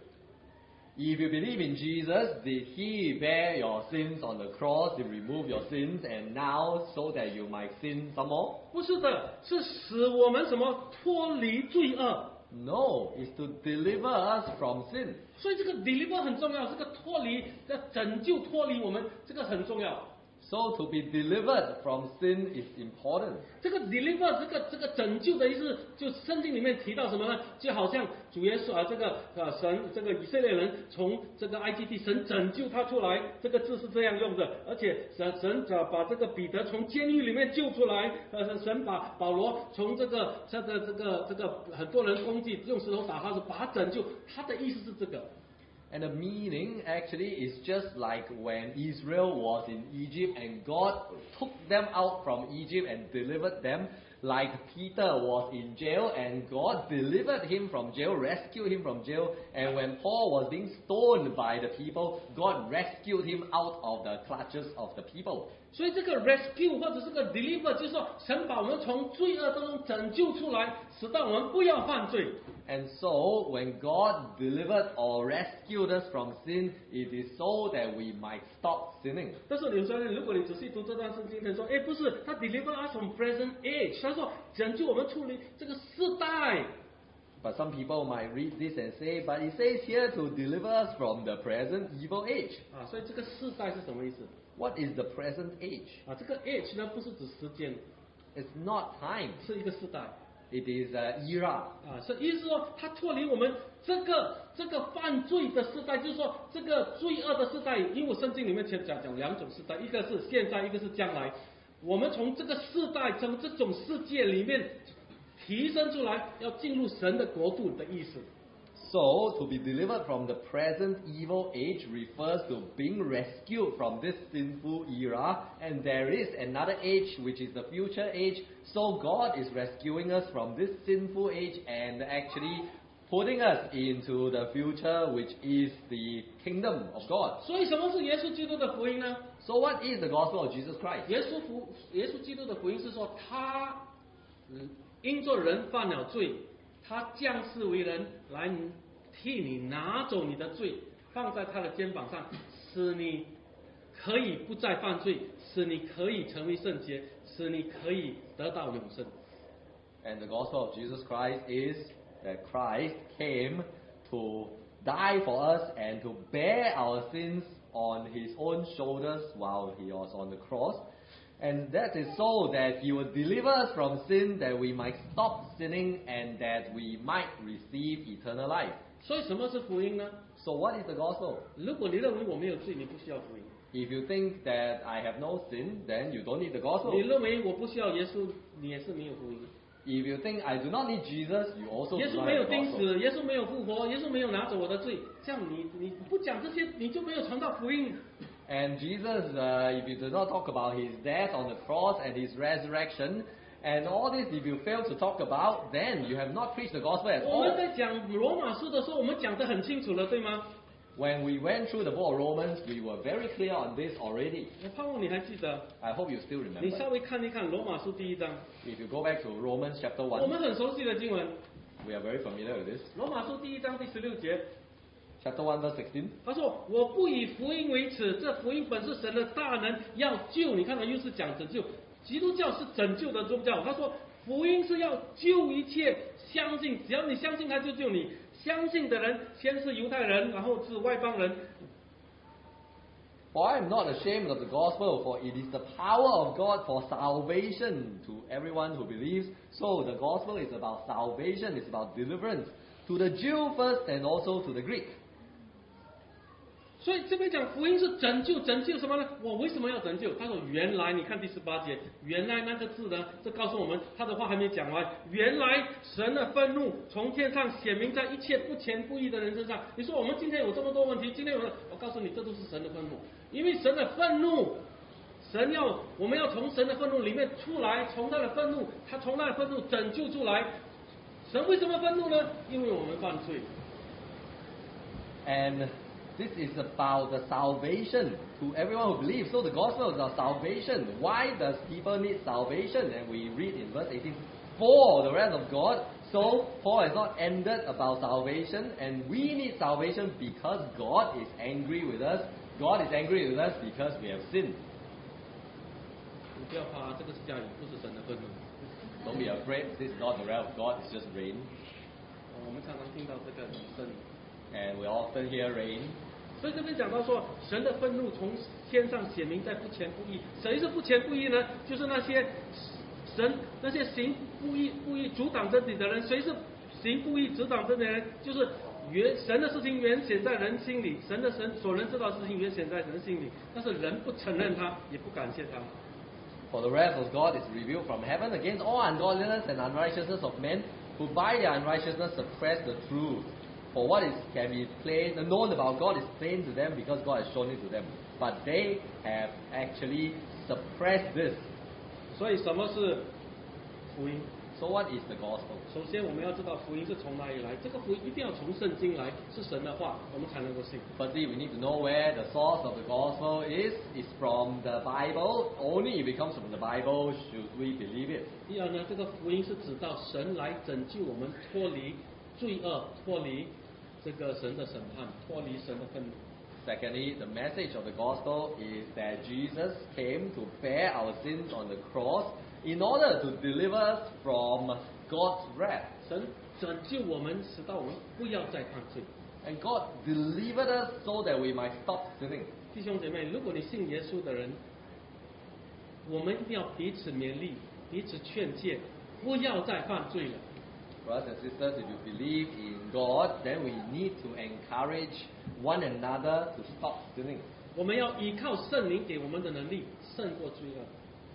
If you believe in Jesus, did He bear your sins on the cross, to remove your sins, and now so that you might sin some more? 不是的，是使我们什么脱离罪恶。 No, it's to deliver us from sin. 所以这个 deliver 很重要，这个脱离、这拯救、脱离我们，这个很重要。 So to be delivered from sin is important. 这个 deliver 这个这个拯救的意思，就圣经里面提到什么呢？就好像主耶稣啊，这个呃神这个以色列人从这个埃及地，神拯救他出来，这个字是这样用的。而且神神把把这个彼得从监狱里面救出来，呃神把保罗从这个这个这个这个很多人攻击用石头打他，是把他拯救。他的意思是这个。 And the meaning actually is just like when Israel was in Egypt and God took them out from Egypt and delivered them, like Peter was in jail and God delivered him from jail, rescued him from jail, and when Paul was being stoned by the people, God rescued him out of the clutches of the people. 所以这个 rescue 或者这个 deliver 就是说，神把我们从罪恶当中拯救出来，使到我们不要犯罪。 And so, when God delivered or rescued us from sin, it is so that we might stop sinning. 但是有时候，如果你仔细读这段圣经，他说：“哎，不是，他 deliver us from present age。”他说拯救我们出离这个世代。 But some people might read this and say, but it says here to deliver us from the present evil age. 啊，所以这个世代是什么意思？ What is the present age? 啊，这个 age 呢，不是指时间， It's not time. 是一个世代。 It is an era. 啊，是意思说，他脱离我们这个这个犯罪的时代，就是说这个罪恶的时代。因为圣经里面前讲讲两种时代，一个是现在，一个是将来。我们从这个世代，从这种世界里面提升出来，要进入神的国度的意思。 So, to be delivered from the present evil age refers to being rescued from this sinful era, and there is another age which is the future age. So, God is rescuing us from this sinful age and actually putting us into the future, which is the kingdom of God. 所以什么是耶稣基督的福音呢？ So, what is the gospel of Jesus Christ? 耶稣福耶稣基督的福音是说，他嗯因着人犯了罪，他降世为人来替你拿走你的罪，放在他的肩膀上，使你可以不再犯罪，使你可以成为圣洁，使你可以得到永生。 And the gospel of Jesus Christ is that Christ came to die for us and to bear our sins on his own shoulders while he was on the cross. And that is so that he will deliver us from sin, that we might stop sinning and that we might receive eternal life. 所以什么是福音呢？ So what is the gospel? 如果你认为我没有罪，你不需要福音； If you think that I have no sin, then you don't need the 你 gospel. 认为我不需要耶稣，你也是没有福音。 If you think I do not need Jesus, you also 耶 do 稣 not 没有 have the 钉 gospel. 死，耶稣没有复活，耶稣没有拿走我的罪，这样你你不讲这些，你就没有传到福音。 And Jesus, uh, if you do not talk about his death on the cross and his resurrection, and all this, if you fail to talk about, then you have not preached the gospel at 我们 all. 在讲罗马书的时候，我们讲得很清楚了，对吗？ When we went through the book of Romans, we were very clear on this already. 我盼望你还记得， I hope you still 你 remember. 稍微看一看罗马书第一章， If you go back to Romans chapter 我 one, 们很熟悉的经文， we are very familiar with this. 罗马书第一章第十六节， Chapter one, verse sixteen. 他说：“我不以福音为耻，这福音本是神的大能，要救。”你看到又是讲拯救，基督教是拯救的宗教。他说福音是要救一切相信，只要你相信他就救你。相信的人先是犹太人，然后是外邦人。 For I am not ashamed of the gospel, for it is the power of God for salvation to everyone who believes. So the gospel is about salvation, it's about deliverance. To the Jew first and also to the Greek. 所以这边讲福音是拯救，拯救什么呢？我为什么要拯救？他说原来，你看第十八节，原来那个字呢，这告诉我们他的话还没讲完。原来神的愤怒从天上显明在一切不虔不义的人身上。你说我们今天有这么多问题，今天有了，我告诉你，这都是神的愤怒，因为神的愤怒，神要我们要从神的愤怒里面出来，从他的愤怒，他从他的愤怒拯救出来。神为什么愤怒呢？因为我们犯罪。 And this is about the salvation to everyone who believes. So the gospel is about salvation. Why does people need salvation? And we read in verse eighteen, for the wrath of God. So Paul has not ended about salvation, and we need salvation because God is angry with us. God is angry with us because we have sinned. 你不要怕，这个是下雨，不是神的愤怒。 Don't be afraid. This is not the wrath of God. It's just rain. 我们常常听到这个雨声。 And we often hear rain. 所以这边讲到说，神的愤怒从天上显明在不虔不义。谁是不虔不义呢？就是那些神那些行不义不义阻挡真理的人。谁是行不义阻挡真理的人？就是原神的事情原显在人心里，神的神所能知道的事情原显在人心里，但是人不承认他，也不感谢他。 For the wrath of God is revealed from heaven against all ungodliness and unrighteousness of men, who by their unrighteousness suppress the truth. For what is can be plain known about God is plain to them because God has shown it to them. But they have actually suppressed this. 所以什么是福音？ So what is the gospel? 首先我们要知道福音是从哪里来，这个福音一定要从圣经来，是神的话，我们才能够信。 Firstly, we need to know where the source of the gospel is. It's from the Bible. Only if it comes from the Bible should we believe it. 第二呢，这个福音是指到神来拯救我们，脱离罪恶，脱离这个神的审判，脱离神的愤怒。 Secondly, the message of the gospel is that Jesus came to bear our sins on the cross in order to deliver us from God's wrath. 神拯救我们，使到我们不要再犯罪。 And God delivered us so that we might stop sinning. 弟兄姐妹，如果你信耶稣的人，我们一定要彼此勉励，彼此劝诫，不要再犯罪了。 Brothers and sisters, if you believe in God, then we need to encourage one another to stop sinning. 我们要依靠圣灵给我们的能力，胜过罪恶。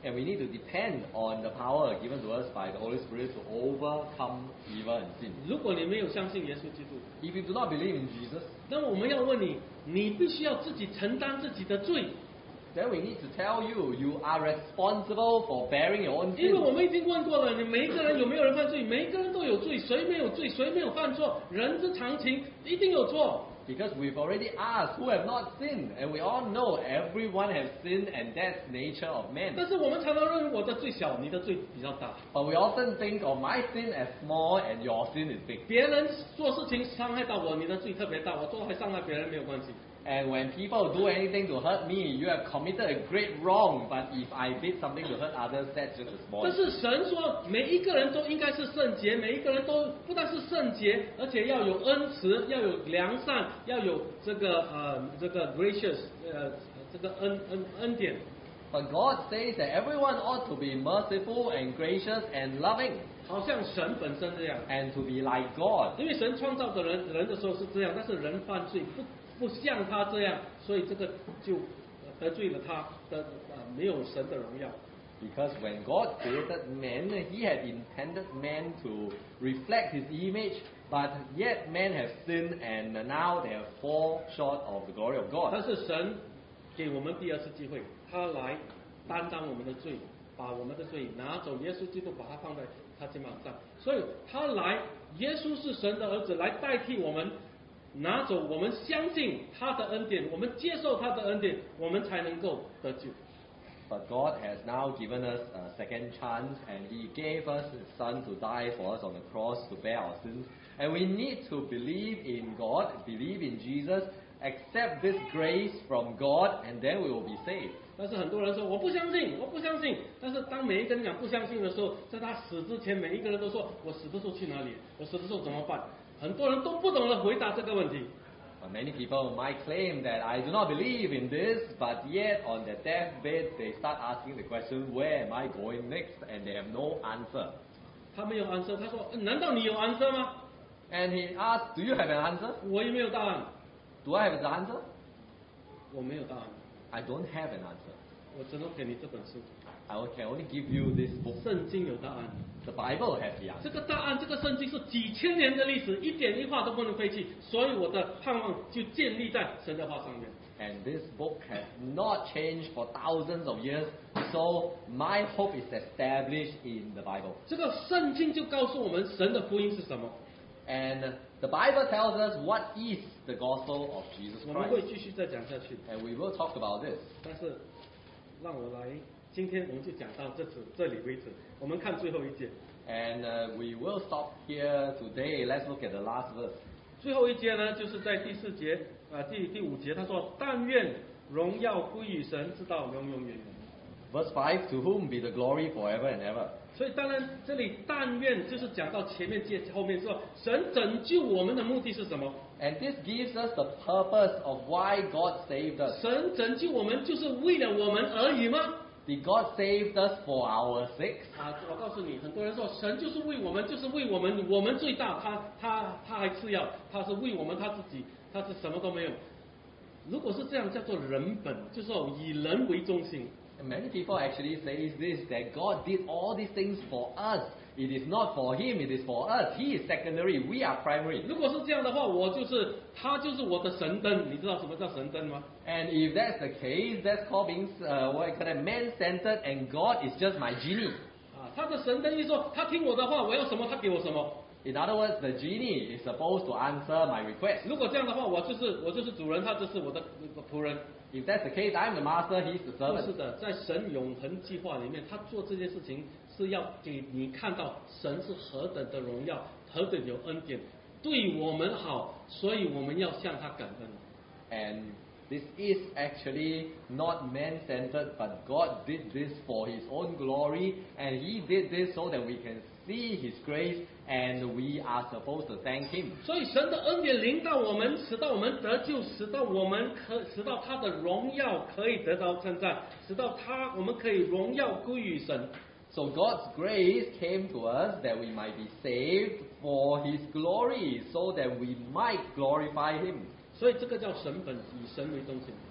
And we need to depend on the power given to us by the Holy Spirit to overcome evil and sin. 如果你没有相信耶稣基督， If you do not believe in Jesus, 那么我们要问你，你必须要自己承担自己的罪， then we need to tell you, you are responsible for bearing your own 因为 sin. 我们已经问过了，你每一个人有没有人犯罪？每一个人都有罪，谁没有罪？谁没有犯错？人之常情，一定有错。 Because we've already asked who have not sinned, and we all know everyone has sinned, and that's nature of man. 但是我们常常认为我的罪小，你的罪比较大。 But we often think of my sin as small and your sin is big. 别人做事情伤害到我，你的罪特别大；我做害伤害别人没有关系。 And when people do anything to hurt me, you have committed a great wrong. But if I did something to hurt others, that's just a small. 但是神说，每一个人都应该是圣洁，每一个人都不但是圣洁，而且要有恩慈，要有良善，要有这个呃这个 gracious 呃这个恩恩恩典。 But God says that everyone ought to be merciful and gracious and loving, 好像神本身这样， and to be like God. 因为神创造的人人的时候是这样，但是人犯罪不不像他这样，所以这个就得罪了他的呃没有神的荣耀。 Because when God created man, He had intended man to reflect His image, but yet men have sinned and now they have fall short of the glory of 但 God. 是神给我们第二次机会，他来担当我们的罪，把我们的罪拿走，耶稣基督把它放在他肩膀上，所以他来，耶稣是神的儿子，来代替我们。 拿走，我们相信他的恩典，我们接受他的恩典，我们才能够得救。 But God has now given us a second chance, and He gave us His Son to die for us on the cross to bear our sins. And we need to believe in God, believe in Jesus, accept this grace from God, and then we will be saved. 但是很多人说我不相信，我不相信。但是当每一个人讲不相信的时候，在他死之前，每一个人都说我死的时候去哪里？我死的时候怎么办？很多人都不懂得回答这个问题。 But many people might claim that I do not believe in this, but yet on their deathbed they start asking the question, where am I going next? And they have no answer. 他没有 answer， 他说难道你有 answer 吗？ And he asked, do you have an answer? 我也没有答案， Do I have the answer? 我没有答案， I don't have an answer. 我只能给你这本书。 I can only give you this book. 圣经有答案， The Bible has the 这 answer. 个答案，这个圣经是几千年的历史，一点一画都不能废弃，所以我的盼望就建立在神的话上面。 And this book has not changed for thousands of years, so my hope is established in the Bible. 这个圣经就告诉我们神的福音是什么， And the Bible tells us what is the gospel of Jesus 我们会 Christ. 继续再讲下去。 And we will talk about this. 但是让我来，今天我们就讲到这此这里为止。我们看最后一节， And uh, we will stop here today. Let's look at the last verse. 最后一节呢，就是在第四节啊、第第五节，他说：“但愿荣耀归于神，直到永永远远。” Verse five, to whom be the glory forever and ever. 所以当然这里但愿就是讲到前面接后面说，神拯救我们的目的是什么？ And this gives us the purpose of why God saved us. 神拯救我们就是为了我们而已吗？ Did God save us for our sakes? 啊，我告诉你，很多人说神就是为我们，就是为我们，我们最大，他他他还次要，他是为我们他自己，他是什么都没有。如果是这样，叫做人本，就是说以人为中心。 And many people actually say this, that God did all these things for us. It is not for Him, it is for us. He is secondary, we are primary. 如果是这样的话，我就是他就是我的神灯，你知道什么叫神灯吗？ And if that's the case, that's called being uh, what I call it, man-centered, and God is just my genie. 啊，他的神灯一说，他听我的话，我要什么他给我什么。 In other words, the genie is supposed to answer my request. 如果这样的话，我就是我就是主人，他就是我的仆人。 If that's the case, I'm the master, He's the 不是 servant. 的，在神永恒计划里面，他做这件事情是要给你看到神是何等的荣耀，何等有恩典，对我们好，所以我们要向他感恩。 And this is actually not man-centered, but God did this for His own glory, and He did this so that we can see His grace, and we are supposed to thank Him. 所以神的恩典临到我们，使到我们得救，使到我们可使到他的荣耀可以得到称赞，使到他我们可以荣耀归于神。 So God's grace came to us that we might be saved for His glory, so that we might glorify Him. 所以这个叫神本，以神为中心。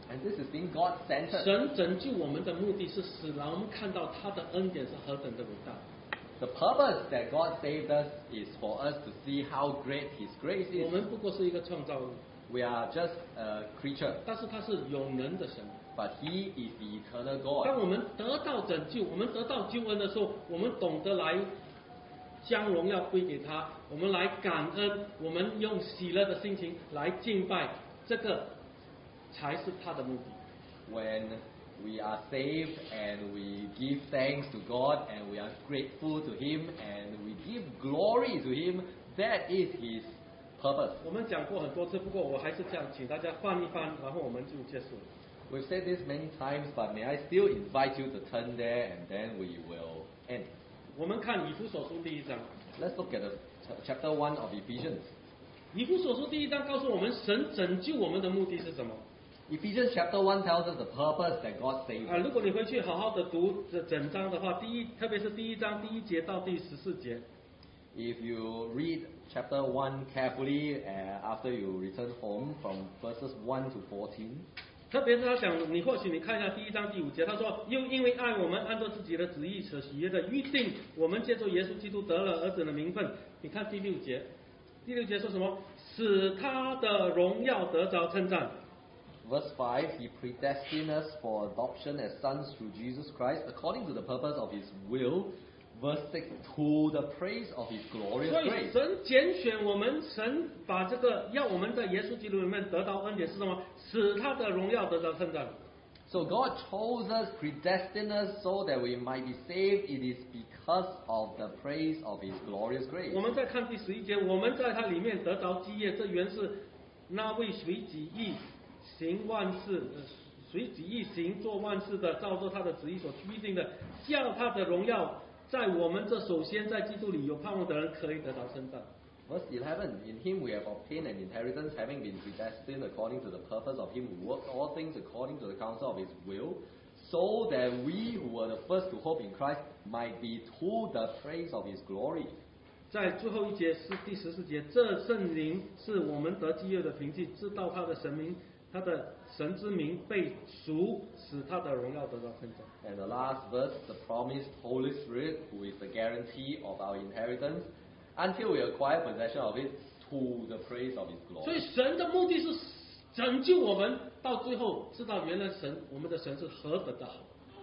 And this is being God-centered. 神拯救我们的目的是使让我们看到他的恩典是何等的伟大。 The purpose that God saved us is for us to see how great His grace 我 is. 们不过是一个创造物， We are just a creature, 但是他是有能的神。 but He is the eternal 当 God. 我们得到拯救，我们得到救恩的时候，我们懂得来将荣耀归给他，我们来感恩，我们用喜乐的心情来敬拜，这个才是他的目的。 When we are saved and we give thanks to God and we are grateful to Him and we give glory to Him, that is His purpose. 我们讲过很多次，不过我还是这样，请大家翻一翻，然后我们就结束了。 We've said this many times, but may I still invite you to turn there and then we will end. 我们看以弗所书第一章， Let's look at the ch- chapter one of Ephesians. 以弗所书第一章告诉我们，神拯救我们的目的是什么？ Ephesians chapter one tells us the purpose that God saved 啊， us. 如果你回去好好的读这整章的话，第一，特别是第一章第一节到第十四节， If you read chapter one carefully uh, after you return home from verses one to fourteen, 特别是他讲，你或许你看一下第一章第五节，他说又因为爱我们，按照自己的旨意所喜悦的预定，我们借助耶稣基督得了儿子的名分。你看第六节，第六节说什么？使他的荣耀得着称赞。 verse five, He predestined us for adoption as sons through Jesus Christ according to the purpose of His will. Verse six, to the praise of His glorious 所以 grace. 神拣选我们，神把这个要我们在耶稣基督里面得到恩典是什么？使他的荣耀得着称赞。 So God chose us, predestined us so that we might be saved. It is because of the praise of His glorious grace. 我们再看第十一节，我们在它里面得着基业，这原是那位随己意行万事，呃随己意行做万事的，照着他的旨意所预定的，叫他的荣耀在我们这首先在基督里有盼望的人可以得到称赞。 Verse eleven, in Him we have obtained an inheritance, having been predestined according to the purpose of Him who works all things according to the counsel of His will, so that we who were the first to hope in Christ might be to the praise of His glory. 在最后一节是第十四节，这圣灵是我们得基业的凭据，知道他的神名，他的神之名被赎，使他的荣耀得到称赞。 And the last verse, the promised Holy Spirit, who is the guarantee of our inheritance, until we acquire possession of it to the praise of His 所以 glory. 神的目的是拯救我们，到最后知道原来神我们的神是何等的好。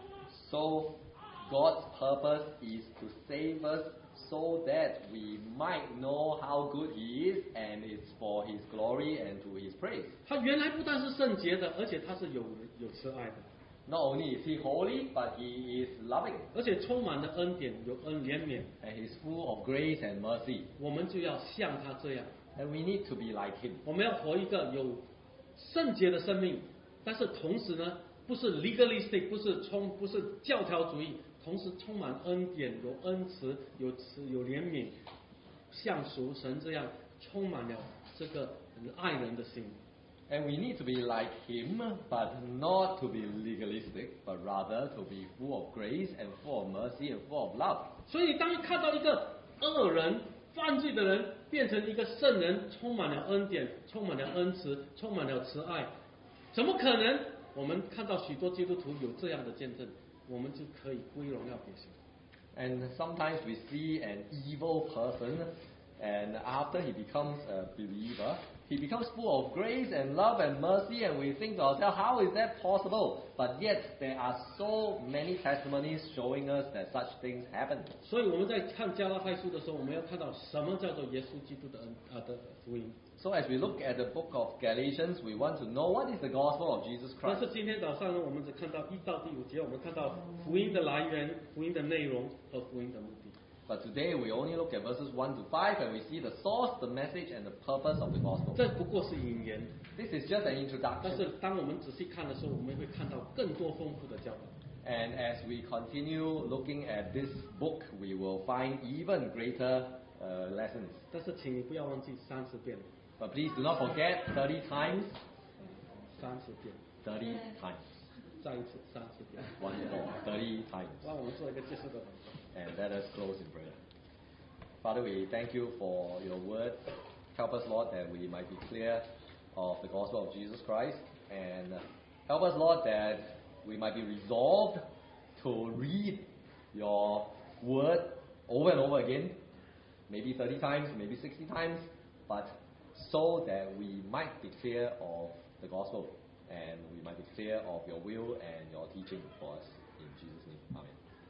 So, God's purpose is to save us so that we might know how good He is, and it's for His glory and to His praise. 他原来不但是圣洁的，而且他是有有慈爱的， Not only is He holy, but He is loving, 而且充满了恩典，有恩怜悯。 and He's full of grace and mercy. 我们就要像他这样， And we need to be like Him. 我们要活一个有圣洁的生命，但是同时呢，不是 legalistic， 不是充，不是教条主义，同时充满恩典，有恩慈，有慈，有怜悯，像属神这样，充满了这个爱人的心。 And we need to be like Him, but not to be legalistic, but rather to be full of grace and full of mercy and full of love. 所以，当看到一个恶人、犯罪的人变成一个圣人，充满了恩典，充满了恩慈，充满了慈爱，怎么可能？我们看到许多基督徒有这样的见证，我们就可以归荣耀给神。 And sometimes we see an evil person, and after he becomes a believer, he becomes full of grace and love and mercy, and we think to ourselves, how is that possible? But yet, there are so many testimonies showing us that such things happen. 所以我们在看加拉太书的时候，我们要看到什么叫做耶稣基督的恩啊的福音。 So as we look at the book of Galatians, we want to know what is the gospel of Jesus 但 Christ. 是今天早上呢，我们只看到一到第五节，我们看到福音的来源、福音的内容和福音的目的。 But today we only look at verses one to five, and we see the source, the message, and the purpose of the gospel. 这不过是引言， This is just an 但 introduction. 是当我们仔细看的时候，我们会看到更多丰富的教导。 And as we continue looking at this book, we will find even greater uh, lessons. 但是请你不要忘记三十遍， But please do not forget thirty times, 三十遍， thirty times. 再一次三十遍。 One more, thirty times. 让我们做一个结束的祷告。 And let us close in prayer. Father, we thank you for your word. Help us, Lord, that we might be clear of the gospel of Jesus Christ. And Help us, Lord, that we might be resolved to read your word over and over again, maybe thirty times, maybe sixty times, but so that we might be clear of the gospel and we might be clear of your will and your teaching for us.